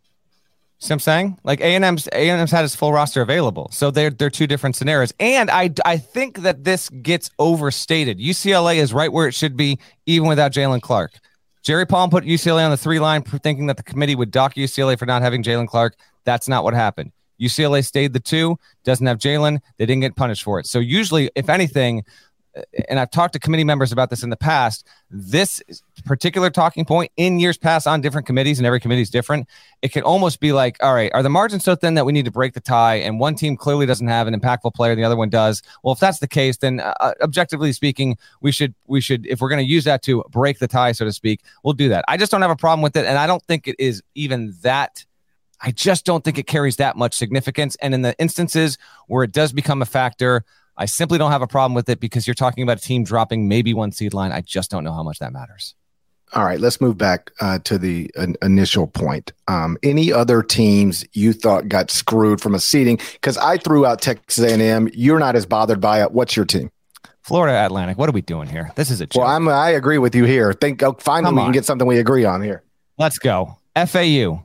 See what I'm saying? Like A and M's A and M's had his full roster available. So they're they're two different scenarios. And I, I think that this gets overstated. U C L A is right where it should be, even without Jalen Clark. Jerry Palm put U C L A on the three line, thinking that the committee would dock U C L A for not having Jalen Clark. That's not what happened. U C L A stayed the two, doesn't have Jalen. They didn't get punished for it. So usually, if anything, and I've talked to committee members about this in the past, this particular talking point in years past on different committees, and every committee is different, it can almost be like, all right, are the margins so thin that we need to break the tie, and one team clearly doesn't have an impactful player, and the other one does? Well, if that's the case, then uh, objectively speaking, we should, we should, if we're going to use that to break the tie, so to speak, we'll do that. I just don't have a problem with it, and I don't think it is even that. I just don't think it carries that much significance. And in the instances where it does become a factor, I simply don't have a problem with it because you're talking about a team dropping maybe one seed line. I just don't know how much that matters. All right, let's move back uh, to the uh, initial point. Um, any other teams you thought got screwed from a seeding? Because I threw out Texas A and M. You're not as bothered by it. What's your team? Florida Atlantic. What are we doing here? This is a joke. Well, I'm, I agree with you here. Think oh, finally Come we on. can get something we agree on here. Let's go. F A U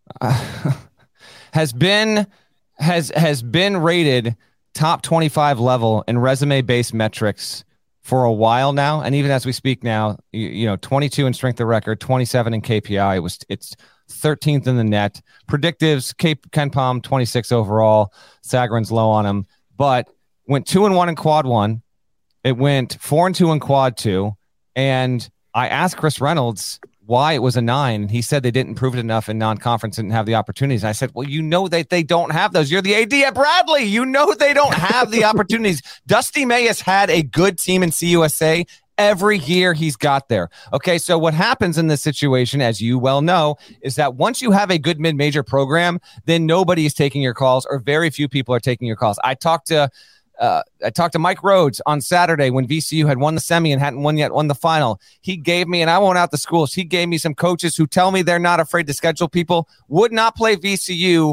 uh, has been has has been rated top twenty-five level in resume-based metrics for a while now, and even as we speak now, you, you know, twenty-two in strength of record, twenty-seven in K P I. It was it's thirteenth in the net. Predictives, Cape Ken Palm twenty-six overall. Sagarin's low on him, but went two and one in quad one. It went four and two in quad two, and I asked Chris Reynolds why it was a nine. He said they didn't improve it enough in non-conference, didn't have the opportunities. And I said, well, you know that they don't have those. You're the A D at Bradley. You know they don't have the opportunities. Dusty May has had a good team in C U S A every year he's got there. Okay, so what happens in this situation, as you well know, is that once you have a good mid-major program, then nobody is taking your calls, or very few people are taking your calls. I talked to Uh, I talked to Mike Rhodes on Saturday when V C U had won the semi and hadn't won yet, won the final. He gave me, and I won't out the schools, he gave me some coaches who tell me they're not afraid to schedule people, would not play V C U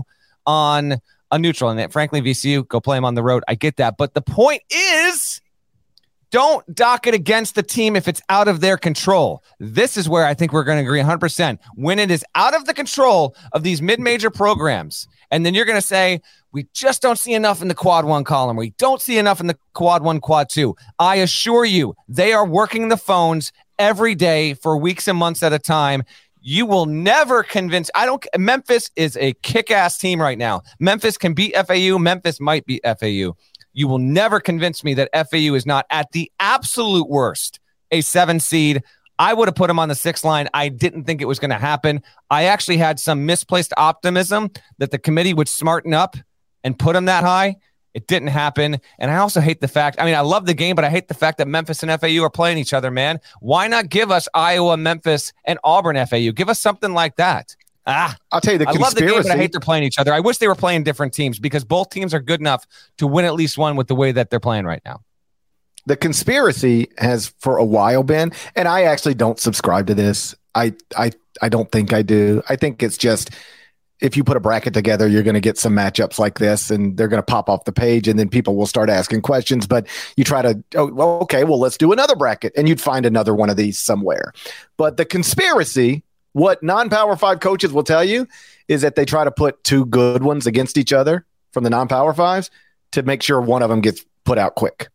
on a neutral. And frankly, V C U, go play them on the road. I get that. But the point is, don't dock it against the team if it's out of their control. This is where I think we're going to agree one hundred percent. When it is out of the control of these mid-major programs, and then you're going to say, we just don't see enough in the quad one column. We don't see enough in the quad one, quad two. I assure you, they are working the phones every day for weeks and months at a time. You will never convince. I don't. Memphis is a kick-ass team right now. Memphis can beat F A U. Memphis might beat F A U. You will never convince me that F A U is not, at the absolute worst, a seven seed. I would have put him on the sixth line. I didn't think it was going to happen. I actually had some misplaced optimism that the committee would smarten up and put him that high. It didn't happen. And I also hate the fact, I mean, I love the game, but I hate the fact that Memphis and F A U are playing each other, man. Why not give us Iowa, Memphis, and Auburn F A U? Give us something like that. Ah, I'll tell you the I conspiracy. love the game, but I hate they're playing each other. I wish they were playing different teams because both teams are good enough to win at least one with the way that they're playing right now. The conspiracy has for a while been, and I actually don't subscribe to this. I I I don't think I do. I think it's just if you put a bracket together, you're going to get some matchups like this, and they're going to pop off the page, and then people will start asking questions. But you try to, oh, well, okay, well, let's do another bracket, and you'd find another one of these somewhere. But the conspiracy, what non-Power Five coaches will tell you, is that they try to put two good ones against each other from the non-Power Fives to make sure one of them gets put out quick.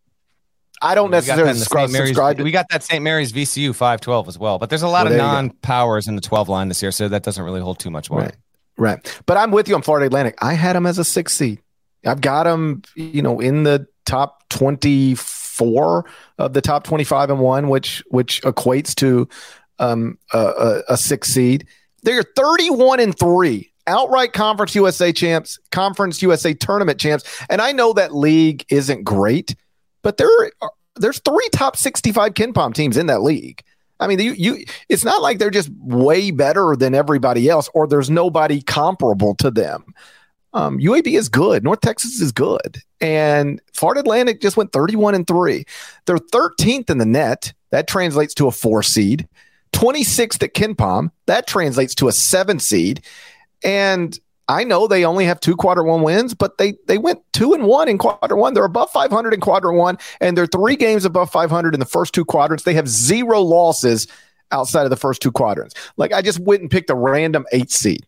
I don't necessarily subscribe, subscribe to. We got that Saint Mary's V C U five twelve as well, but there's a lot well, of non-powers in the twelve line this year, so that doesn't really hold too much water. Right. Right. But I'm with you on Florida Atlantic. I had them as a six seed. I've got them, you know, in the top twenty-four of the top twenty-five and one, which which equates to um, a, a, a six seed. They're thirty-one and three, outright Conference U S A champs, Conference U S A tournament champs. And I know that league isn't great, but there are, there's three top sixty-five KenPom teams in that league. I mean, you, you, it's not like they're just way better than everybody else or there's nobody comparable to them. Um, U A B is good. North Texas is good. And Florida Atlantic just went thirty-one and three. They're thirteenth in the net. That translates to a four seed. twenty-sixth at KenPom. That translates to a seven seed. And I know they only have two quadrant one wins, but they they went two and one in quadrant one. They're above five hundred in quadrant one, and they're three games above five hundred in the first two quadrants. They have zero losses outside of the first two quadrants. Like I just went and picked a random eight seed,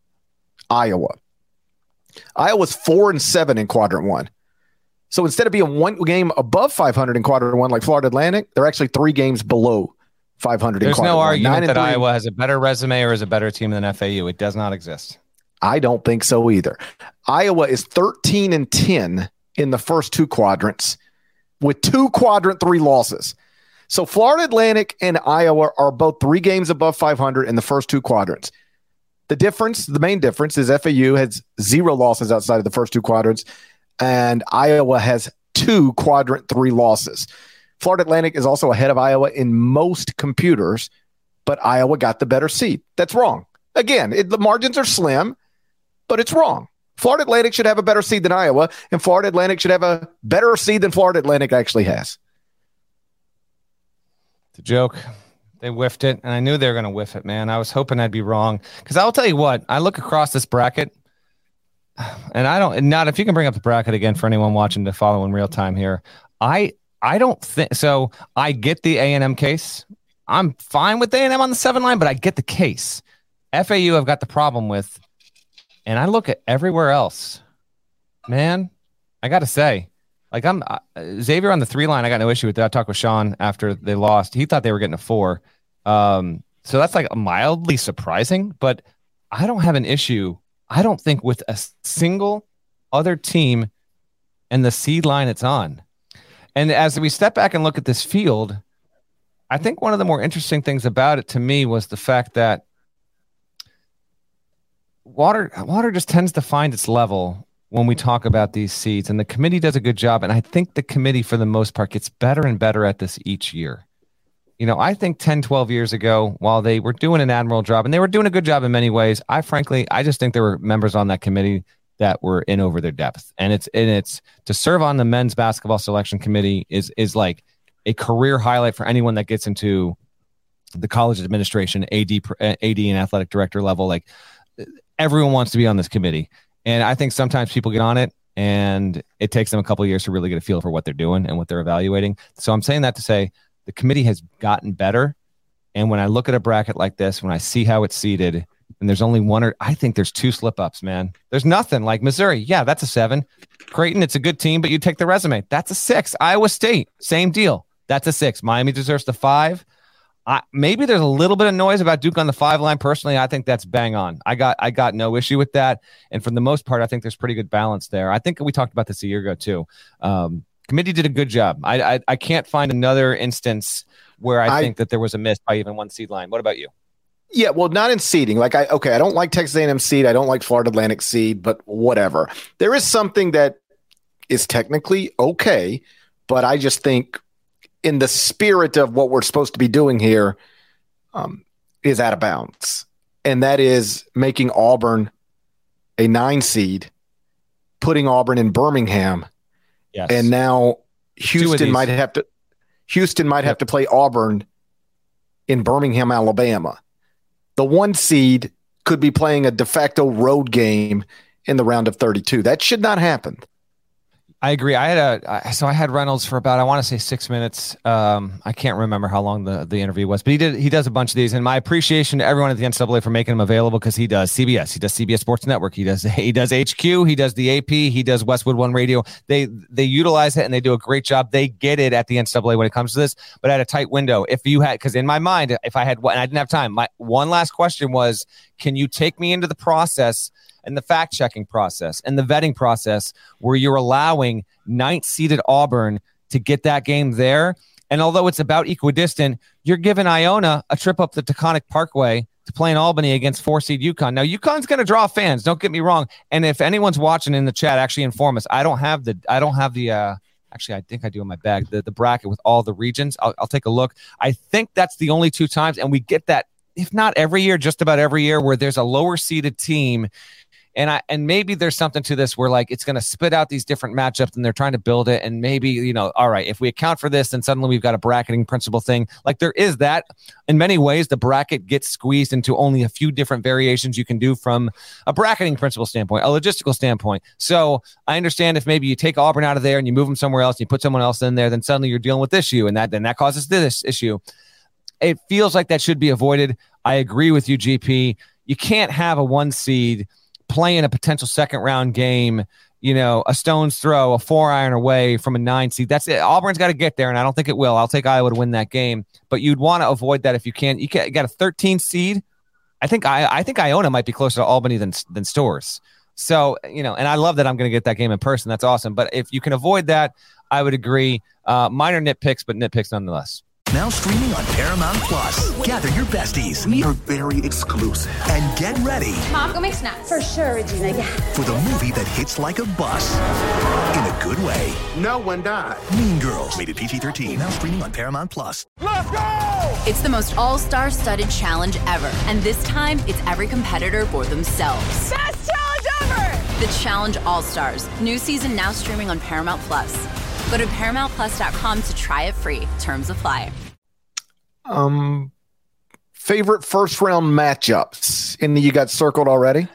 Iowa. Iowa's four and seven in quadrant one. So instead of being one game above five hundred in quadrant one, like Florida Atlantic, they're actually three games below five hundred. There's in no one. argument that three. Iowa has a better resume or is a better team than F A U. It does not exist. I don't think so either. Iowa is thirteen and ten in the first two quadrants with two quadrant three losses. So Florida Atlantic and Iowa are both three games above five hundred in the first two quadrants. The difference, the main difference is F A U has zero losses outside of the first two quadrants, and Iowa has two quadrant three losses. Florida Atlantic is also ahead of Iowa in most computers, but Iowa got the better seed. That's wrong. Again, it, the margins are slim, but it's wrong. Florida Atlantic should have a better seed than Iowa, and Florida Atlantic should have a better seed than Florida Atlantic actually has. It's a joke. They whiffed it, and I knew they were going to whiff it, man. I was hoping I'd be wrong. Because I'll tell you what, I look across this bracket, and I don't, not if you can bring up the bracket again for anyone watching to follow in real time here. I I don't think, so I get the A and M case. I'm fine with A and M on the seven line, but I get the case. F A U I've got the problem with, and I look at everywhere else. Man, I got to say, like I'm uh, Xavier on the three line. I got no issue with that. I talked with Sean after they lost. He thought they were getting a four. Um, so that's like mildly surprising, but I don't have an issue. I don't think with a single other team and the seed line it's on. And as we step back and look at this field, I think one of the more interesting things about it to me was the fact that water, water just tends to find its level when we talk about these seeds, and the committee does a good job. And I think the committee, for the most part, gets better and better at this each year. You know, I think ten, twelve years ago, while they were doing an admirable job, and they were doing a good job in many ways, I frankly, I just think there were members on that committee that were in over their depth. And it's, and it's to serve on the men's basketball selection committee is, is like a career highlight for anyone that gets into the college administration, A D, A D and athletic director level. Like everyone wants to be on this committee. And I think sometimes people get on it and it takes them a couple of years to really get a feel for what they're doing and what they're evaluating. So I'm saying that to say the committee has gotten better. And when I look at a bracket like this, when I see how it's seeded, and there's only one, or I think there's two slip ups, man. There's nothing like Missouri. Yeah, that's a seven. Creighton, it's a good team, but you take the resume. That's a six. Iowa State, same deal. That's a six. Miami deserves the five. I, maybe there's a little bit of noise about Duke on the five line. Personally, I think that's bang on. I got I got no issue with that. And for the most part, I think there's pretty good balance there. I think we talked about this a year ago too. Um, committee did a good job. I, I I can't find another instance where I, I think that there was a miss by even one seed line. What about you? Yeah, well, not in seeding. Like, I okay, I don't like Texas A and M seed. I don't like Florida Atlantic seed, but whatever. There is something that is technically okay, but I just think in the spirit of what we're supposed to be doing here um, is out of bounds. And that is making Auburn a nine seed, putting Auburn in Birmingham. Yes. And now Houston might have to Houston might yep. have to play Auburn in Birmingham, Alabama. The one seed could be playing a de facto road game in the round of thirty-two. That should not happen. I agree. I had a so I had Reynolds for about I want to say six minutes. Um, I can't remember how long the, the interview was, but he did he does a bunch of these. And my appreciation to everyone at the N C double A for making him available, because he does C B S, he does C B S Sports Network, he does he does H Q, he does the A P, he does Westwood One Radio. They they utilize it and they do a great job. They get it at the N C double A when it comes to this, but at a tight window. If you had, because in my mind, if I had one, and I didn't have time, my one last question was, can you take me into the process and the fact-checking process and the vetting process where you're allowing ninth-seeded Auburn to get that game there? And although it's about equidistant, you're giving Iona a trip up the Taconic Parkway to play in Albany against four-seed UConn. Now, UConn's going to draw fans. Don't get me wrong. And if anyone's watching in the chat, actually inform us. I don't have the. I don't have the. Uh, actually, I think I do in my bag. The the bracket with all the regions. I'll, I'll take a look. I think that's the only two times, and we get that, if not every year, just about every year, where there's a lower-seeded team. And I and maybe there's something to this where, like, it's going to spit out these different matchups and they're trying to build it. And maybe, you know, all right, if we account for this, then suddenly we've got a bracketing principle thing. Like, there is that. In many ways, the bracket gets squeezed into only a few different variations you can do from a bracketing principle standpoint, a logistical standpoint. So I understand if maybe you take Auburn out of there and you move them somewhere else and you put someone else in there, then suddenly you're dealing with this issue, and that then that causes this issue. It feels like that should be avoided. I agree with you, G P. You can't have a one seed playing a potential second round game, you know, a stone's throw, a four iron away from a nine seed. That's it. Auburn's got to get there, and I don't think it will. I'll take Iowa to win that game, but you'd want to avoid that if you can. You, can, you got a thirteen seed. I think I, I think Iona might be closer to Albany than than Storrs. So, you know, and I love that I'm going to get that game in person. That's awesome. But if you can avoid that, I would agree. Uh, minor nitpicks, but nitpicks nonetheless. Now streaming on Paramount Plus. Gather your besties. We are very exclusive. And get ready. Mom, go make snacks. For sure, Regina. Yeah. For the movie that hits like a bus. In a good way. No one died. Mean Girls. Rated P G thirteen. Now streaming on Paramount Plus. Let's go! It's the most all-star studded challenge ever. And this time, it's every competitor for themselves. Best challenge ever! The Challenge All-Stars. New season now streaming on Paramount Plus. Go to paramount plus dot com to try it free. Terms apply. Um, favorite first round matchups in the you got circled already?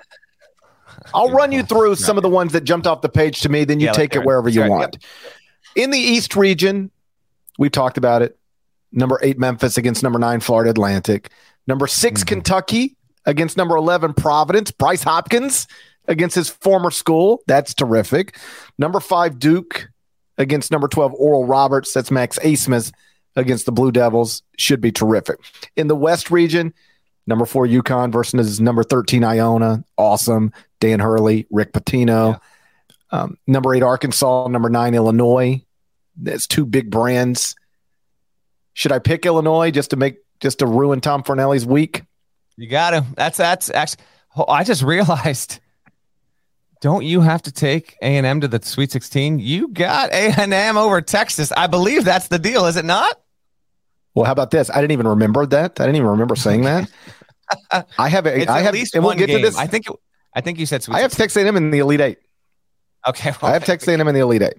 I'll run you through some of the ones that jumped off the page to me, then you yeah, take it wherever you want. In the East region, we've talked about it. Number eight, Memphis against number nine, Florida Atlantic. Number six, mm-hmm. Kentucky against number eleven, Providence. Bryce Hopkins against his former school. That's terrific. Number five, Duke against number twelve, Oral Roberts. That's Max Asmus against the Blue Devils. Should be terrific. In the West region, number four, UConn versus number thirteen, Iona. Awesome. Dan Hurley, Rick Pitino. Yeah. Um, number eight, Arkansas. Number nine, Illinois. That's two big brands. Should I pick Illinois just to make just to ruin Tom Fornelli's week? You got to. That's that's actually. Oh, I just realized. Don't you have to take A and M to the Sweet sixteen? You got A and M over Texas. I believe that's the deal, is it not? Well, how about this? I didn't even remember that. I didn't even remember saying that. I have a. It's I at have. least and we'll one get game. to this. I think. It, I think you said Sweet I have Texas A and M in the Elite Eight. Okay, well, I have Texas A and M in the Elite Eight.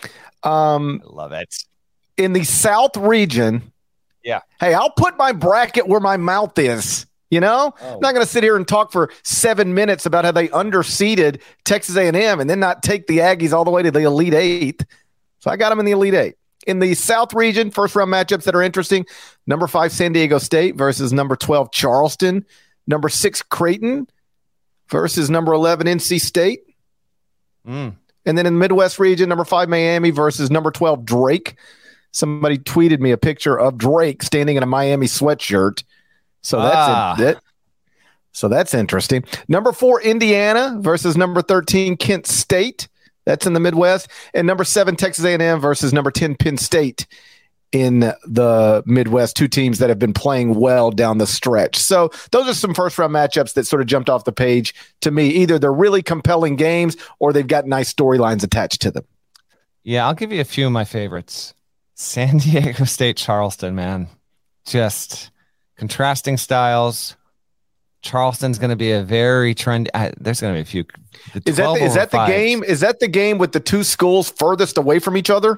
Um, I love it. In the South region, yeah. Hey, I'll put my bracket where my mouth is. You know, oh. I'm not going to sit here and talk for seven minutes about how they underseeded Texas A and M and then not take the Aggies all the way to the Elite Eight. So I got them in the Elite Eight. In the South region, first round matchups that are interesting: number five, San Diego State versus number twelve, Charleston. Number six, Creighton versus number eleven, N C State. Mm. And then in the Midwest region, number five, Miami versus number twelve, Drake. Somebody tweeted me a picture of Drake standing in a Miami sweatshirt. So that's ah. it. So that's interesting. Number four, Indiana versus number thirteen, Kent State. That's in the Midwest. And number seven, Texas A and M versus number ten, Penn State in the Midwest. Two teams that have been playing well down the stretch. So those are some first-round matchups that sort of jumped off the page to me. Either they're really compelling games or they've got nice storylines attached to them. Yeah, I'll give you a few of my favorites. San Diego State, Charleston, man. Just contrasting styles. Charleston's going to be a very trendy. I, there's going to be a few. Is that the, is that the game? Is that the game with the two schools furthest away from each other?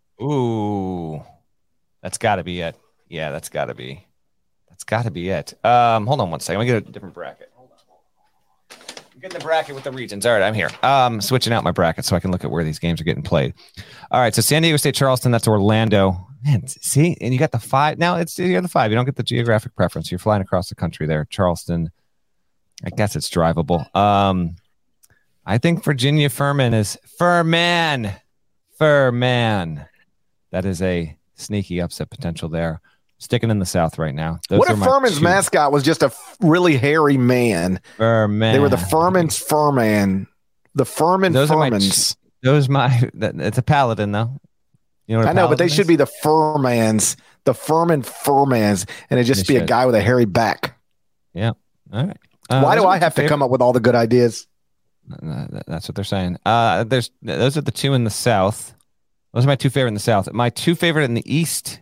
Ooh, that's got to be it. Yeah, that's got to be. That's got to be it. Um, hold on one second. Let me get a different bracket. Hold on. I'm getting the bracket with the regions. All right, I'm here. Um, switching out my bracket so I can look at where these games are getting played. All right, so San Diego State, Charleston. That's Orlando. Man, see, and you got the five. Now it's you got the five. You don't get the geographic preference. You're flying across the country there. Charleston. I guess it's drivable. Um, I think Virginia Furman is Furman. Furman. That is a sneaky upset potential there. Sticking in the South right now. Those what if Furman's two. mascot was just a really hairy man? Furman. They were the Furman's Furman. The Furman those Furmans. Are my, those my. It's a paladin though. You know what I know, but they is? should be the Furmans, the Furman Furmans, and it just they be should. a guy with a hairy back. Yeah. All right. Uh, Why do I have to favorite? come up with all the good ideas? Uh, that's what they're saying. Uh, there's those are the two in the South. Those are my two favorite in the South. My two favorite in the East.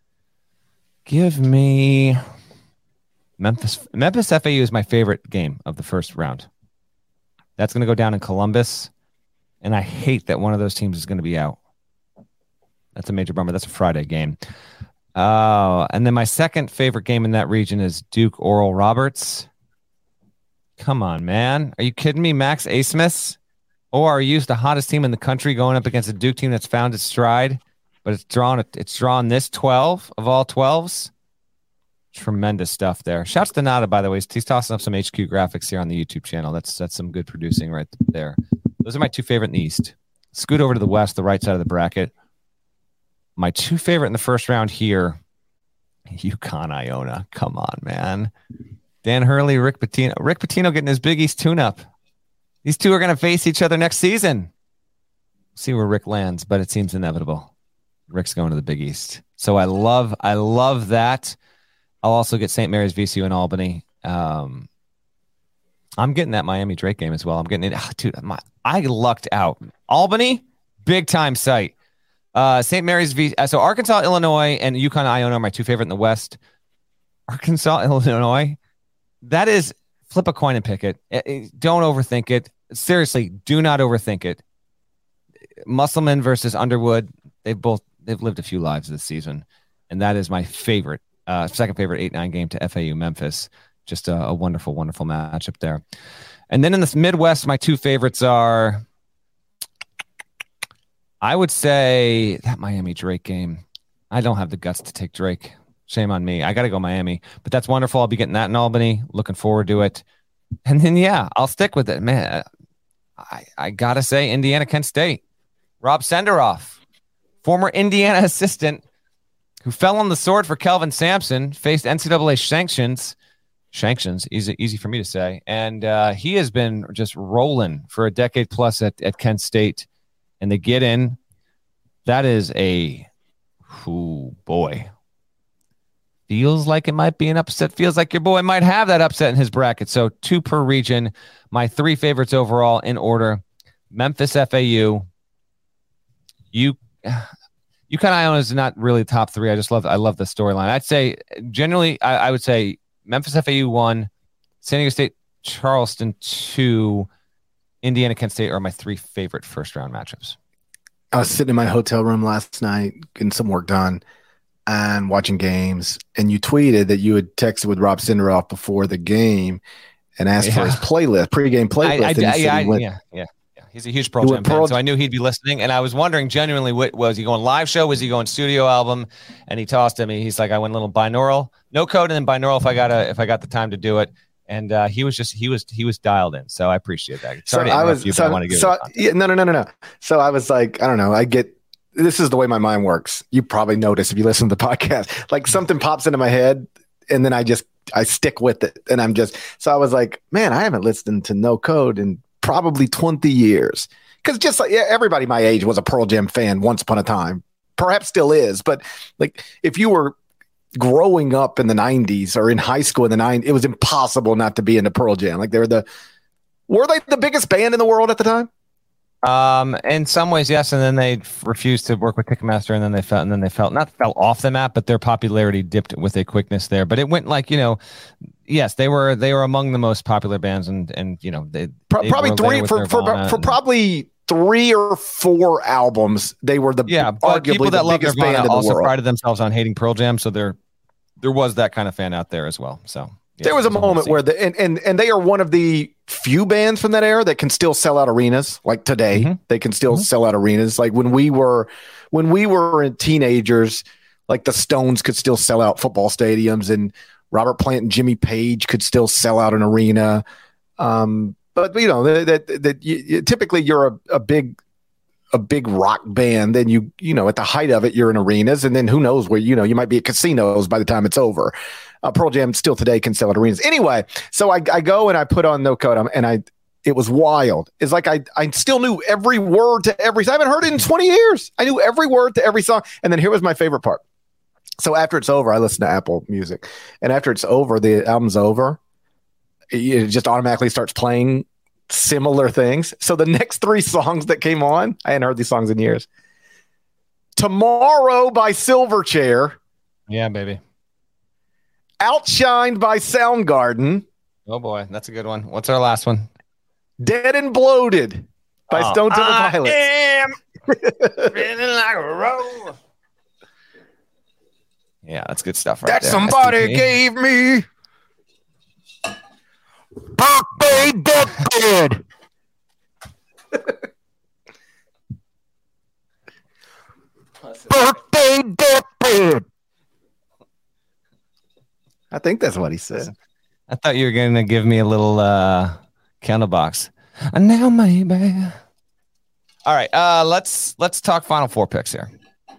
Give me Memphis. Memphis F A U is my favorite game of the first round. That's going to go down in Columbus, and I hate that one of those teams is going to be out. That's a major bummer. That's a Friday game. Oh, and then my second favorite game in that region is Duke Oral Roberts. Come on, man. Are you kidding me? Max Asmus? Or are you the hottest team in the country going up against a Duke team that's found its stride, but it's drawn it's drawn this twelve of all twelves? Tremendous stuff there. Shouts to Nada, by the way. He's tossing up some H Q graphics here on the YouTube channel. That's that's some good producing right there. Those are my two favorite in the East. Scoot over to the West, the right side of the bracket. My two favorite in the first round here, UConn Iona. Come on, man. Dan Hurley, Rick Pitino. Rick Pitino getting his Big East tune-up. These two are going to face each other next season. See where Rick lands, but it seems inevitable. Rick's going to the Big East. So I love, I love that. I'll also get Saint Mary's, V C U, and Albany. Um, I'm getting that Miami Drake game as well. I'm getting it. Oh, dude, my, I lucked out. Albany, big time site. Uh, Saint Mary's, v, uh, so Arkansas, Illinois, and UConn Iona are my two favorite in the West. Arkansas, Illinois, that is flip a coin and pick it. it, it don't overthink it. Seriously, do not overthink it. Musselman versus Underwood, they've both they've lived a few lives this season, and that is my favorite, uh, second favorite eight nine game to F A U Memphis. Just a, a wonderful, wonderful matchup there. And then in the Midwest, my two favorites are, I would say that Miami Drake game. I don't have the guts to take Drake. Shame on me. I got to go Miami, but that's wonderful. I'll be getting that in Albany. Looking forward to it. And then, yeah, I'll stick with it, man. I, I got to say Indiana, Kent State. Rob Senderoff, former Indiana assistant who fell on the sword for Kelvin Sampson, faced N C double A sanctions. Sanctions, easy, easy for me to say. And uh, he has been just rolling for a decade plus at, at Kent State. And they get in. That is a, ooh, boy. Feels like it might be an upset. Feels like your boy might have that upset in his bracket. So two per region. My three favorites overall in order. Memphis F A U. You, UConn Iona is not really top three. I just love I love the storyline. I'd say generally I, I would say Memphis F A U one, San Diego State, Charleston two, Indiana, Kent State are my three favorite first round matchups. I was sitting in my hotel room last night getting some work done and watching games, and you tweeted that you had texted with Rob Senderoff before the game and asked yeah. for his playlist, pregame playlist. I, I, yeah, I, went, yeah, yeah, yeah. He's a huge Pearl Jam fan, so I knew he'd be listening. And I was wondering genuinely, what, was he going live show? Was he going studio album? And he tossed to me. He's like, I went a little binaural, no code, and then binaural if I got a, if I got the time to do it. And uh, he was just he was he was dialed in, so I appreciate that. Sorry so to I was you, so, but I want to give so yeah, no no no no no. So I was like, I don't know. I get this is the way my mind works. You probably notice if you listen to the podcast, like something pops into my head, and then I just I stick with it, and I'm just so I was like, man, I haven't listened to No Code in probably twenty years, because just like yeah, everybody my age was a Pearl Jam fan once upon a time, perhaps still is, but like if you were growing up in the nineties or in high school in the nineties, it was impossible not to be into Pearl Jam. Like they were the, were they the biggest band in the world at the time? Um, in some ways, yes, and then they refused to work with Ticketmaster, and then they felt, and then they felt not fell off the map, but their popularity dipped with a quickness there. But it went like you know, yes, they were they were among the most popular bands, and and you know they, Pro- they probably three for for, for and, probably three or four albums. They were the yeah, but arguably people that the love biggest Nirvana band in the also world. prided themselves on hating Pearl Jam, so there there was that kind of fan out there as well. So. Yeah, there was a moment where the and, and and they are one of the few bands from that era that can still sell out arenas. Like today, mm-hmm. they can still mm-hmm. sell out arenas. Like when we were when we were teenagers, like the Stones could still sell out football stadiums, and Robert Plant and Jimmy Page could still sell out an arena. Um, but you know that that, that you, typically you're a, a big a big rock band, then you you know at the height of it you're in arenas, and then who knows where you know you might be at casinos by the time it's over. Uh, Pearl Jam still today can sell at arenas. Anyway, so I, I go and I put on No Code, and I it was wild. It's like I I still knew every word to every song. I haven't heard it in twenty years. I knew every word to every song. And then here was my favorite part. So after it's over, I listen to Apple Music, and after it's over, the album's over. It, it just automatically starts playing similar things. So the next three songs that came on, I hadn't heard these songs in years. Tomorrow by Silverchair. Yeah, baby. Outshined by Soundgarden. Oh boy, that's a good one. What's our last one? Dead and Bloated by oh, Stone Temple Pilots. I am feeling like a roll. Yeah, that's good stuff right that there. Somebody S D P. Gave me birthday deathbed. Birthday deathbed. I think that's what he said. I thought you were going to give me a little uh, Candlebox. And now maybe. All right, uh, let's let's talk Final Four picks here.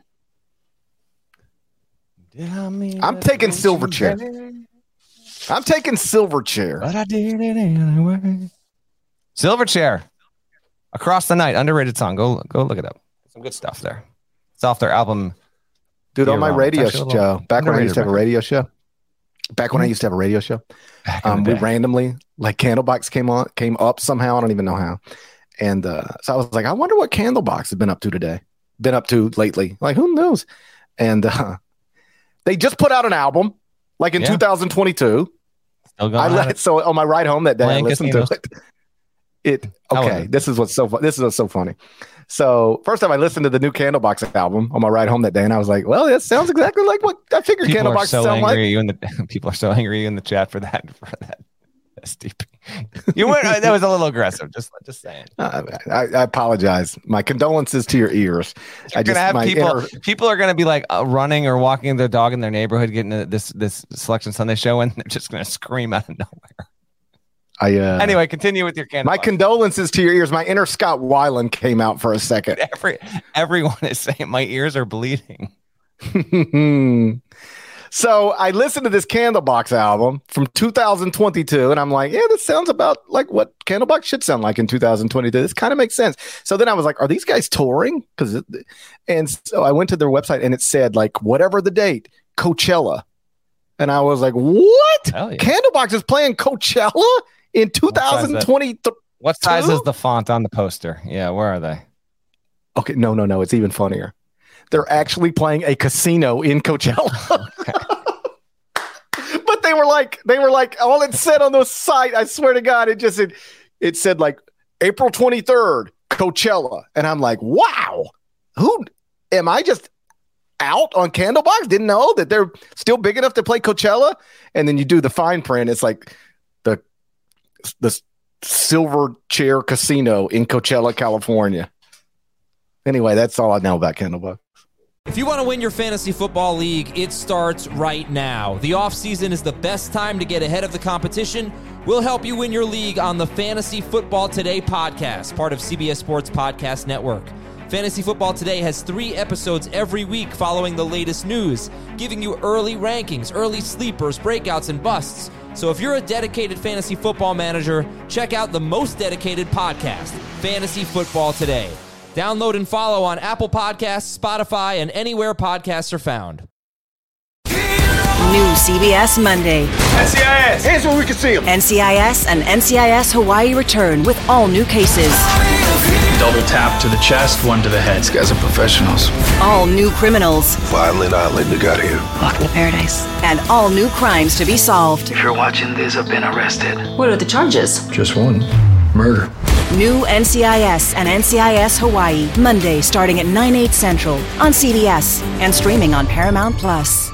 I'm taking Silverchair. I'm taking Silverchair. But I did it anyway. Silverchair. Across the Night, underrated song. Go go look it up. Some good stuff there. It's off their album. Dude, on my Wrong. radio show, back when I used to have a radio show. Back when Mm-hmm. I used to have a radio show, um, we randomly, like Candlebox came on, came up somehow. I don't even know how. And uh, so I was like, I wonder what Candlebox has been up to today, been up to lately. Like, who knows? And uh, they just put out an album, like in Yeah. two thousand twenty-two. Still going I at let it. so on my ride home that day, Playing I listened casinos. to it. It How was okay. it? This is what's so fu- this is what's so funny. So first time I listened to the new Candlebox album on my ride home that day, and I was like, "Well, that sounds exactly like what I figured People are Candlebox so sound angry like." at you in the people are so angry in the chat for that for that S D P. You went that was a little aggressive. Just just saying. Uh, I, I apologize. My condolences to your ears. You're I gonna just have my people. inner- People are gonna be like uh, running or walking their dog in their neighborhood, getting a, this this Selection Sunday show, and they're just gonna scream out of nowhere. I uh, Anyway, continue with your candle. my condolences to your ears. My inner Scott Weiland came out for a second. Every everyone is saying my ears are bleeding. So I listened to this Candlebox album from two thousand twenty-two, and I'm like, yeah, this sounds about like what Candlebox should sound like in two thousand twenty-two. This kind of makes sense. So then I was like, are these guys touring? Because, and so I went to their website, and it said like whatever the date, Coachella, and I was like, what? Hell yeah. Candlebox is playing Coachella in two thousand twenty. What size is the font on the poster? Yeah, where are they? Okay, no, no, no. It's even funnier. They're actually playing a casino in Coachella. But they were like, they were like, all it said on the site, I swear to God, it just said, it said like April twenty-third, Coachella. And I'm like, wow, who am I just out on Candlebox? Didn't know that they're still big enough to play Coachella. And then you do the fine print. It's like the, the Silverchair Casino in Coachella, California. Anyway, that's all I know about Candlebox. If you want to win your fantasy football league, it starts right now. The offseason is the best time to get ahead of the competition. We'll help you win your league on the Fantasy Football Today podcast, part of C B S Sports Podcast Network. Fantasy Football Today has three episodes every week following the latest news, giving you early rankings, early sleepers, breakouts, and busts. So if you're a dedicated fantasy football manager, check out the most dedicated podcast, Fantasy Football Today. Download and follow on Apple Podcasts, Spotify, and anywhere podcasts are found. New C B S Monday. N C I S, here's where we can see them. N C I S and N C I S Hawaii return with all new cases. double tap to the chest, one to the head. These guys are professionals. All new criminals. Violent Island, they got here. Welcome to paradise. And all new crimes to be solved. If you're watching this, I've been arrested. What are the charges? Just one. Murder. New N C I S and N C I S Hawaii. Monday starting at nine, eight Central on C B S and streaming on Paramount Plus.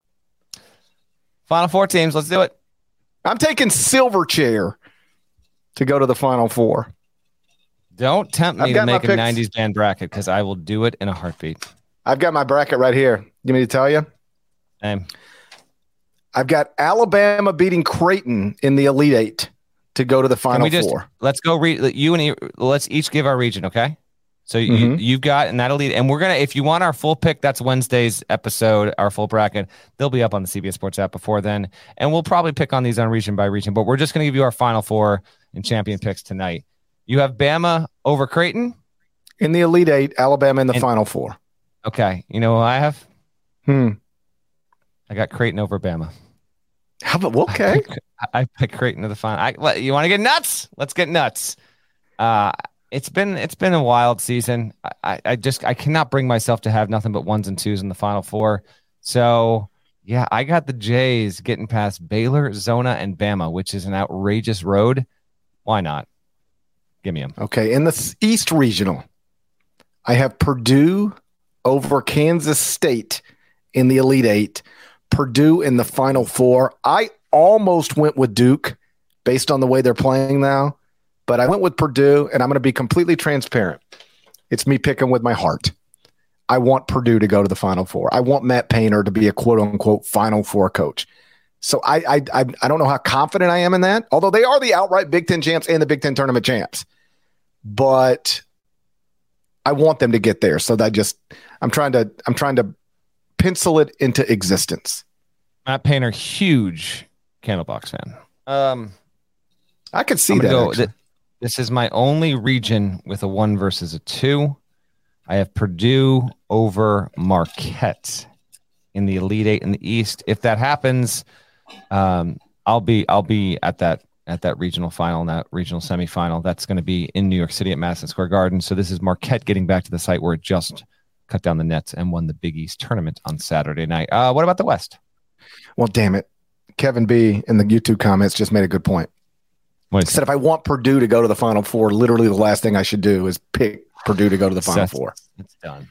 Final Four teams, let's do it. I'm taking Silverchair to go to the Final Four. Don't tempt me I've to got my make a picks. nineties band bracket because I will do it in a heartbeat. I've got my bracket right here. You want me to tell you? Same. I've got Alabama beating Creighton in the Elite Eight to go to the Can Final we just, Four. Let's go. Re- you and e- let's each give our region, okay? So you, Mhm. you've got and that Elite, and we're gonna. If you want our full pick, that's Wednesday's episode. Our full bracket, they'll be up on the C B S Sports app before then, and we'll probably pick on these on region by region. But we're just gonna give you our Final Four and champion picks tonight. You have Bama over Creighton in the Elite Eight. Alabama in the and, Final Four. Okay, you know who I have? Hmm. I got Creighton over Bama. How about okay? I pick, I pick Creighton to the final. I, you want to get nuts? Let's get nuts. Uh, it's been it's been a wild season. I, I just I cannot bring myself to have nothing but ones and twos in the Final Four. So yeah, I got the Jays getting past Baylor, Zona, and Bama, which is an outrageous road. Why not? Give me them. Okay, in the East Regional, I have Purdue over Kansas State in the Elite Eight. Purdue in the Final Four. I almost went with Duke based on the way they're playing now, but I went with Purdue, and I'm going to be completely transparent. It's me picking with my heart. I want Purdue to go to the Final Four. I want Matt Painter to be a quote-unquote Final Four coach. So I, I I I don't know how confident I am in that, although they are the outright Big Ten champs and the Big Ten tournament champs. But I want them to get there. So that just I'm trying to I'm trying to pencil it into existence. Matt Painter, huge Candlebox fan. Um, I could see I'm that. Go, th- this is my only region with a one versus a two. I have Purdue over Marquette in the Elite Eight in the East. If that happens, um, I'll be I'll be at that at that regional final, and that regional semifinal. That's going to be in New York City at Madison Square Garden. So this is Marquette getting back to the site where it just cut down the nets and won the Big East tournament on Saturday night. Uh, what about the West? Well, damn it. Kevin B in the YouTube comments just made a good point. He said, if I want Purdue to go to the Final Four, literally the last thing I should do is pick Purdue to go to the Final That's, Four. It's done.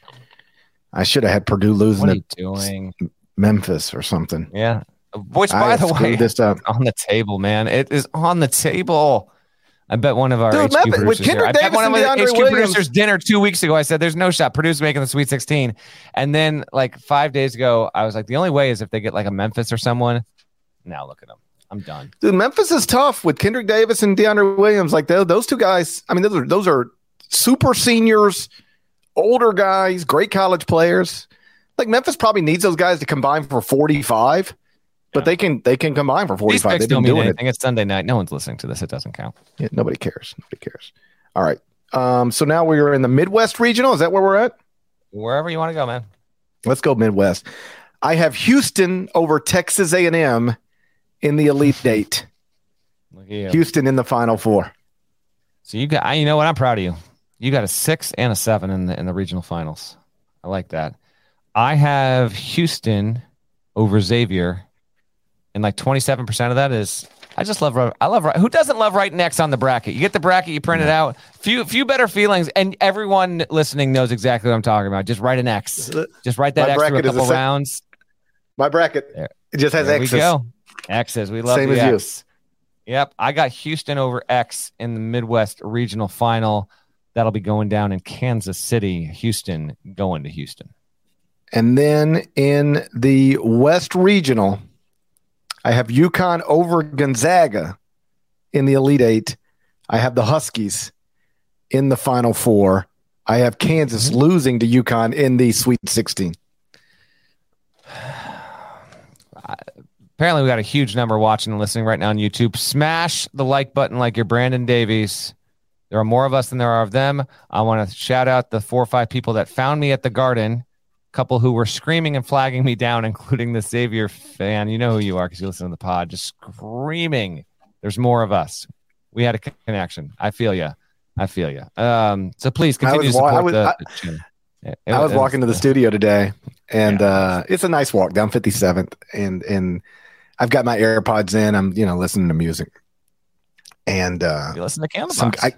I should have had Purdue losing What are to you doing? Memphis or something. Yeah. Which, I by the screwed way, this up. it's on the table, man. It is on the table. I bet one of our Dude, H Q Memphis- with producers here. Kendrick I bet Davis one of and the DeAndre H Q Williams- producers dinner two weeks ago. I said, there's no shot. Purdue's making the Sweet sixteen. And then like five days ago, I was like, the only way is if they get like a Memphis or someone. Now look at them. I'm done. Dude, Memphis is tough with Kendrick Davis and DeAndre Williams. Like those, those two guys, I mean, those are, those are super seniors, older guys, great college players. Like Memphis probably needs those guys to combine for forty-five, but they can they can combine for These forty-five. picks They've been don't mean doing anything. It's Sunday night. No one's listening to this. It doesn't count. it. Yeah, nobody cares. Nobody cares. All right. Um, so now we are in the Midwest Regional. Is that where we're at? Wherever you want to go, man. Let's go Midwest. I have Houston over Texas A and M in the Elite Eight. Look at you. Houston in the Final Four. So you got, I, you know what? I'm proud of you. You got a six and a seven in the in the regional finals. I like that. I have Houston over Xavier, and like twenty-seven percent of that is I just love. I love. Who doesn't love writing X on the bracket? You get the bracket, you print it out. Few few better feelings, and everyone listening knows exactly what I'm talking about. Just write an X. Just write that My X through a bracket is couple the same- rounds. My bracket There. it just has There X's. we go. X's. We love Same the as you. X. Yep. I got Houston over X in the Midwest regional final. That'll be going down in Kansas City. Houston going to Houston. And then in the West Regional, I have UConn over Gonzaga in the Elite Eight. I have the Huskies in the Final Four. I have Kansas Mm-hmm. losing to UConn in the Sweet sixteen. Apparently, we got a huge number watching and listening right now on YouTube. Smash the like button like you're Brandon Davies. There are more of us than there are of them. I want to shout out the four or five people that found me at the Garden. A couple who were screaming and flagging me down, including the Xavier fan. You know who you are because you listen to the pod. Just screaming. There's more of us. We had a connection. I feel you. I feel you. Um, so please continue to I was, support I was, the, I, the channel. It, I was it, walking it, to the studio today, and yeah. uh, it's a nice walk down fifty-seventh, and and I've got my AirPods in. I'm you know listening to music, and uh, you listen to Candlebox. Some, I,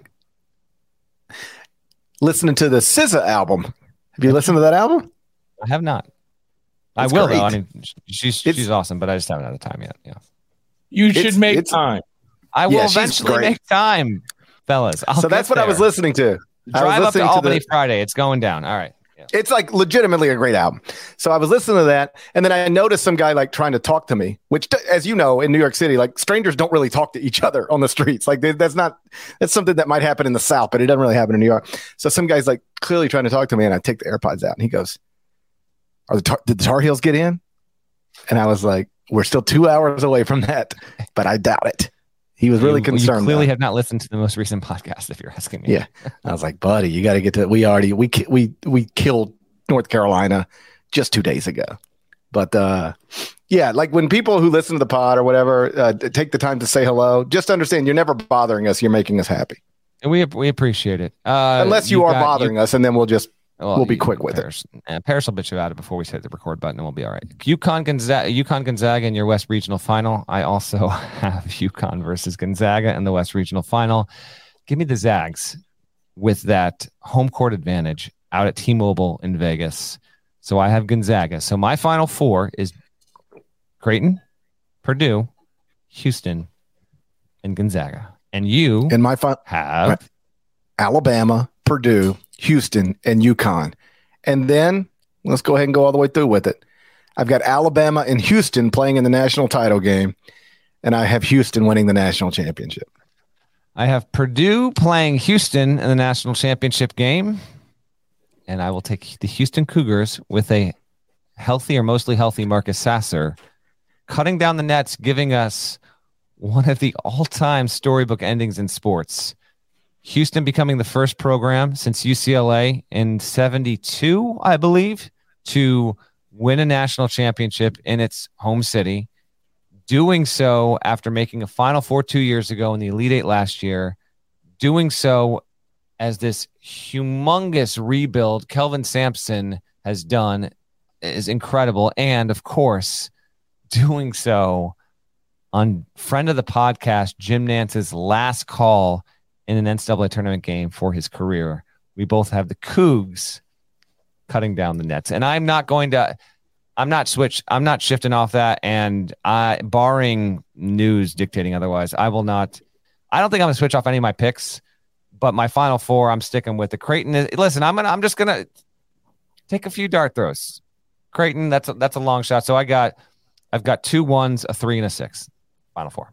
listening to the S Z A album. Have you listened to that album? I have not. It's I will great. though. I mean, she's it's, she's awesome, but I just haven't had the time yet. Yeah, you should make time. I will yeah, eventually make time, fellas. I'll so that's what there. I was listening to. Drive up to Albany the, Friday. It's going down. All right. Yeah. It's like legitimately a great album. So I was listening to that, and then I noticed some guy like trying to talk to me, which, as you know, in New York City, like strangers don't really talk to each other on the streets. Like they, that's not that's something that might happen in the South, but it doesn't really happen in New York. So some guy's like clearly trying to talk to me, and I take the AirPods out, and he goes, "Are the tar- did the Tar Heels get in?" And I was like, "We're still two hours away from that, but I doubt it." He was really you, concerned. You clearly though. have not listened to the most recent podcast, if you're asking me. Yeah, I was like, buddy, you got to get to. We already we we we killed North Carolina just two days ago, but uh, yeah, like when people who listen to the pod or whatever uh, take the time to say hello, just understand you're never bothering us. You're making us happy, and we we appreciate it. Uh, Unless you, you are got, bothering you, us, and then we'll just. Well, we'll be quick with Paris, it. Uh, Paris will bitch about it before we hit the record button, and we'll be all right. UConn Gonzaga, UConn Gonzaga in your West Regional Final. I also have UConn versus Gonzaga in the West Regional Final. Give me the Zags with that home court advantage out at T-Mobile in Vegas. So I have Gonzaga. So my Final Four is Creighton, Purdue, Houston, and Gonzaga. And you and my fi- have Alabama, Purdue, Houston, and UConn. And then let's go ahead and go all the way through with it. I've got Alabama and Houston playing in the national title game, and I have Houston winning the national championship. I have Purdue playing Houston in the national championship game, and I will take the Houston Cougars with a healthy or mostly healthy Marcus Sasser, cutting down the nets, giving us one of the all-time storybook endings in sports. Houston becoming the first program since U C L A in seventy-two, I believe, to win a national championship in its home city. Doing so after making a Final Four two years ago in the Elite Eight last year. Doing so as this humongous rebuild Kelvin Sampson has done is incredible. And, of course, doing so on friend of the podcast, Jim Nance's last call in an N C double A tournament game for his career. We both have the Cougs cutting down the nets. And I'm not going to, I'm not switch, I'm not shifting off that. And I, barring news dictating otherwise, I will not, I don't think I'm going to switch off any of my picks, but my Final Four, I'm sticking with the Creighton. Is, listen, I'm going to, I'm just going to take a few dart throws. Creighton, that's a, that's a long shot. So I got, I've got two ones, a three and a six. Final Four.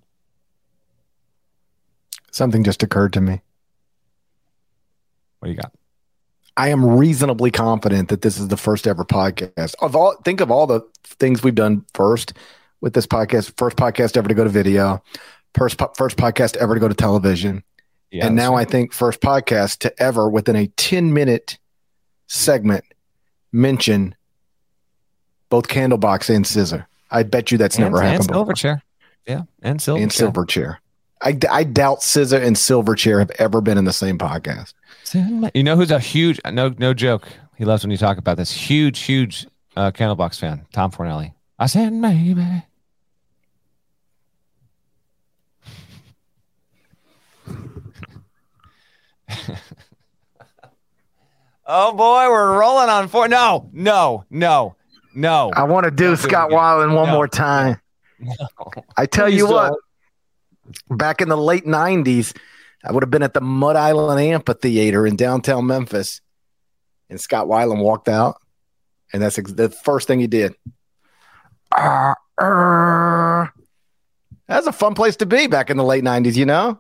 Something just occurred to me. What do you got? I am reasonably confident that this is the first ever podcast. Of all, think of all the things we've done first with this podcast. First podcast ever to go to video. First, first podcast ever to go to television. Yeah, and now right. I think first podcast to ever within a ten minute segment mention both Candlebox and Scissor. I bet you that's and, never happened and before. Silverchair. Yeah, and Silverchair. And Silverchair. I, I doubt Scissor and Silverchair have ever been in the same podcast. You know who's a huge, no no joke, he loves when you talk about this, huge, huge uh, Candlebox fan, Tom Fornelli. I said maybe. Oh boy, we're rolling on four. No, no, no, no. I want to do Don't Scott do Weiland one no. more time. No. I tell Please you what, don't. Back in the late nineties, I would have been at the Mud Island Amphitheater in downtown Memphis, and Scott Weiland walked out, and that's ex- the first thing he did. Uh, uh. That was a fun place to be back in the late nineties, you know?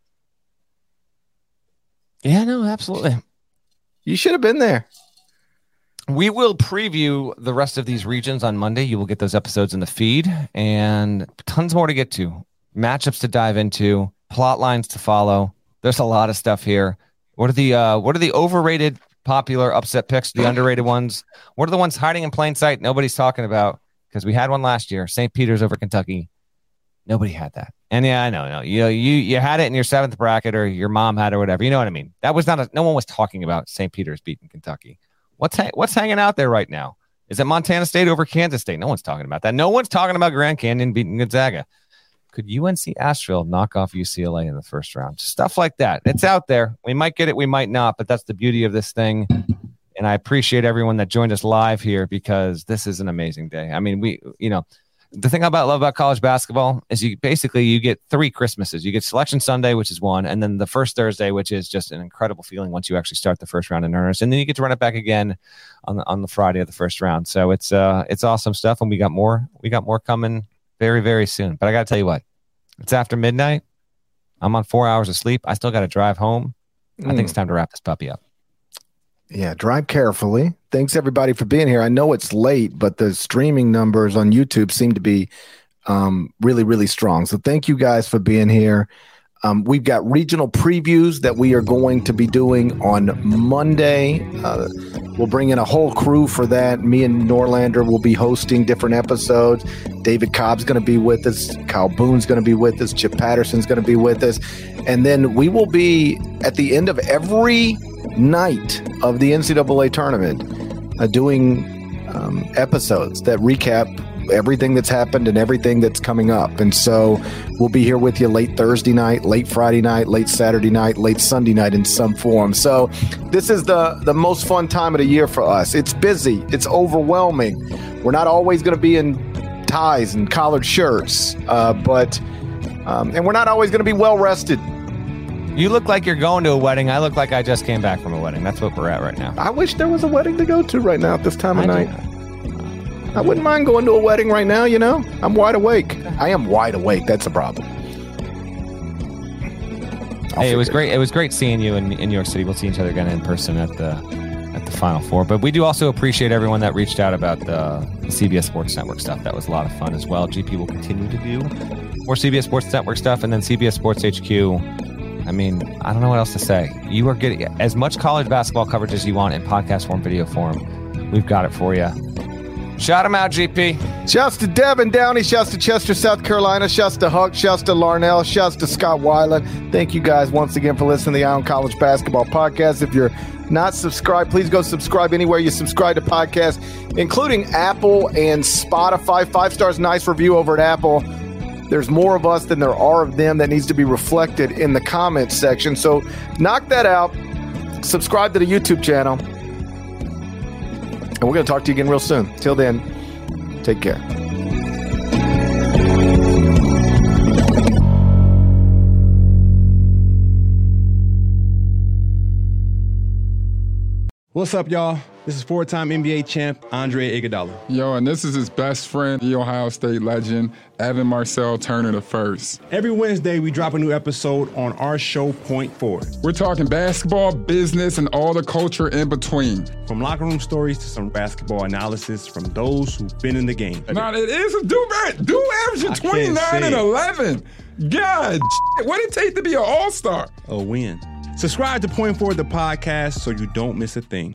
Yeah, no, absolutely. You should have been there. We will preview the rest of these regions on Monday. You will get those episodes in the feed, and tons more to get to. Matchups to dive into, plot lines to follow. There's a lot of stuff here. What are the uh, what are the overrated, popular upset picks? The underrated ones. What are the ones hiding in plain sight nobody's talking about? Because we had one last year, Saint Peter's over Kentucky. Nobody had that. And yeah, I know, no, you know, you you had it in your seventh bracket, or your mom had, or whatever. You know what I mean? That was not a, no one was talking about Saint Peter's beating Kentucky. What's ha- what's hanging out there right now? Is it Montana State over Kansas State? No one's talking about that. No one's talking about Grand Canyon beating Gonzaga. Could U N C Asheville knock off U C L A in the first round? Stuff like that. It's out there. We might get it, we might not, but that's the beauty of this thing. And I appreciate everyone that joined us live here, because this is an amazing day. I mean, we, you know, the thing about love about college basketball is you basically you get three Christmases. You get Selection Sunday, which is one, and then the first Thursday, which is just an incredible feeling once you actually start the first round in earnest, and then you get to run it back again on the on the Friday of the first round. So it's uh it's awesome stuff, and we got more we got more coming very very soon. But I got to tell you what, it's after midnight. I'm on four hours of sleep. I still got to drive home. I think it's time to wrap this puppy up. Yeah, drive carefully. Thanks, everybody, for being here. I know it's late, but the streaming numbers on YouTube seem to be um, really, really strong. So thank you guys for being here. Um, we've got regional previews that we are going to be doing on Monday. Uh, we'll bring in a whole crew for that. Me and Norlander will be hosting different episodes. David Cobb's going to be with us. Kyle Boone's going to be with us. Chip Patterson's going to be with us. And then we will be at the end of every night of the N C double A tournament uh, doing um, episodes that recap everything that's happened and everything that's coming up. And so we'll be here with you late Thursday night, late Friday night, late Saturday night, late Sunday night in some form. So this is the, the most fun time of the year for us. It's busy. It's overwhelming. We're not always going to be in ties and collared shirts, uh, but um, and we're not always going to be well rested. You look like you're going to a wedding. I look like I just came back from a wedding. That's what we're at right now. I wish there was a wedding to go to right now at this time of I night. I wouldn't mind going to a wedding right now, you know? I'm wide awake. I am wide awake. That's a problem. I'll hey, it was it. great. It was great seeing you in, in New York City. We'll see each other again in person at the at the Final Four. But we do also appreciate everyone that reached out about the, the C B S Sports Network stuff. That was a lot of fun as well. G P will continue to do more C B S Sports Network stuff, and then C B S Sports H Q. I mean, I don't know what else to say. You are getting as much college basketball coverage as you want in podcast form, video form. We've got it for you. Shout him out, G P. Shouts to Devin Downey. Shouts to Chester, South Carolina. Shouts to Huck. Shouts to Larnell. Shouts to Scott Weiland. Thank you guys once again for listening to the Eye on College Basketball Podcast. If you're not subscribed, please go subscribe anywhere you subscribe to podcasts, including Apple and Spotify. Five stars, nice review over at Apple. There's more of us than there are of them. That needs to be reflected in the comments section. So knock that out. Subscribe to the YouTube channel. And we're going to talk to you again real soon. Till then, take care. What's up, y'all? This is four-time N B A champ Andre Iguodala. Yo, and this is his best friend, the Ohio State legend, Evan Marcel Turner the First. Every Wednesday, we drop a new episode on our show, Point Forward. We're talking basketball, business, and all the culture in between. From locker room stories to some basketball analysis from those who've been in the game. Nah, it is a do do averaging twenty-nine and eleven. God, what it take to be an all-star? A win. Subscribe to Point Forward, the podcast, so you don't miss a thing.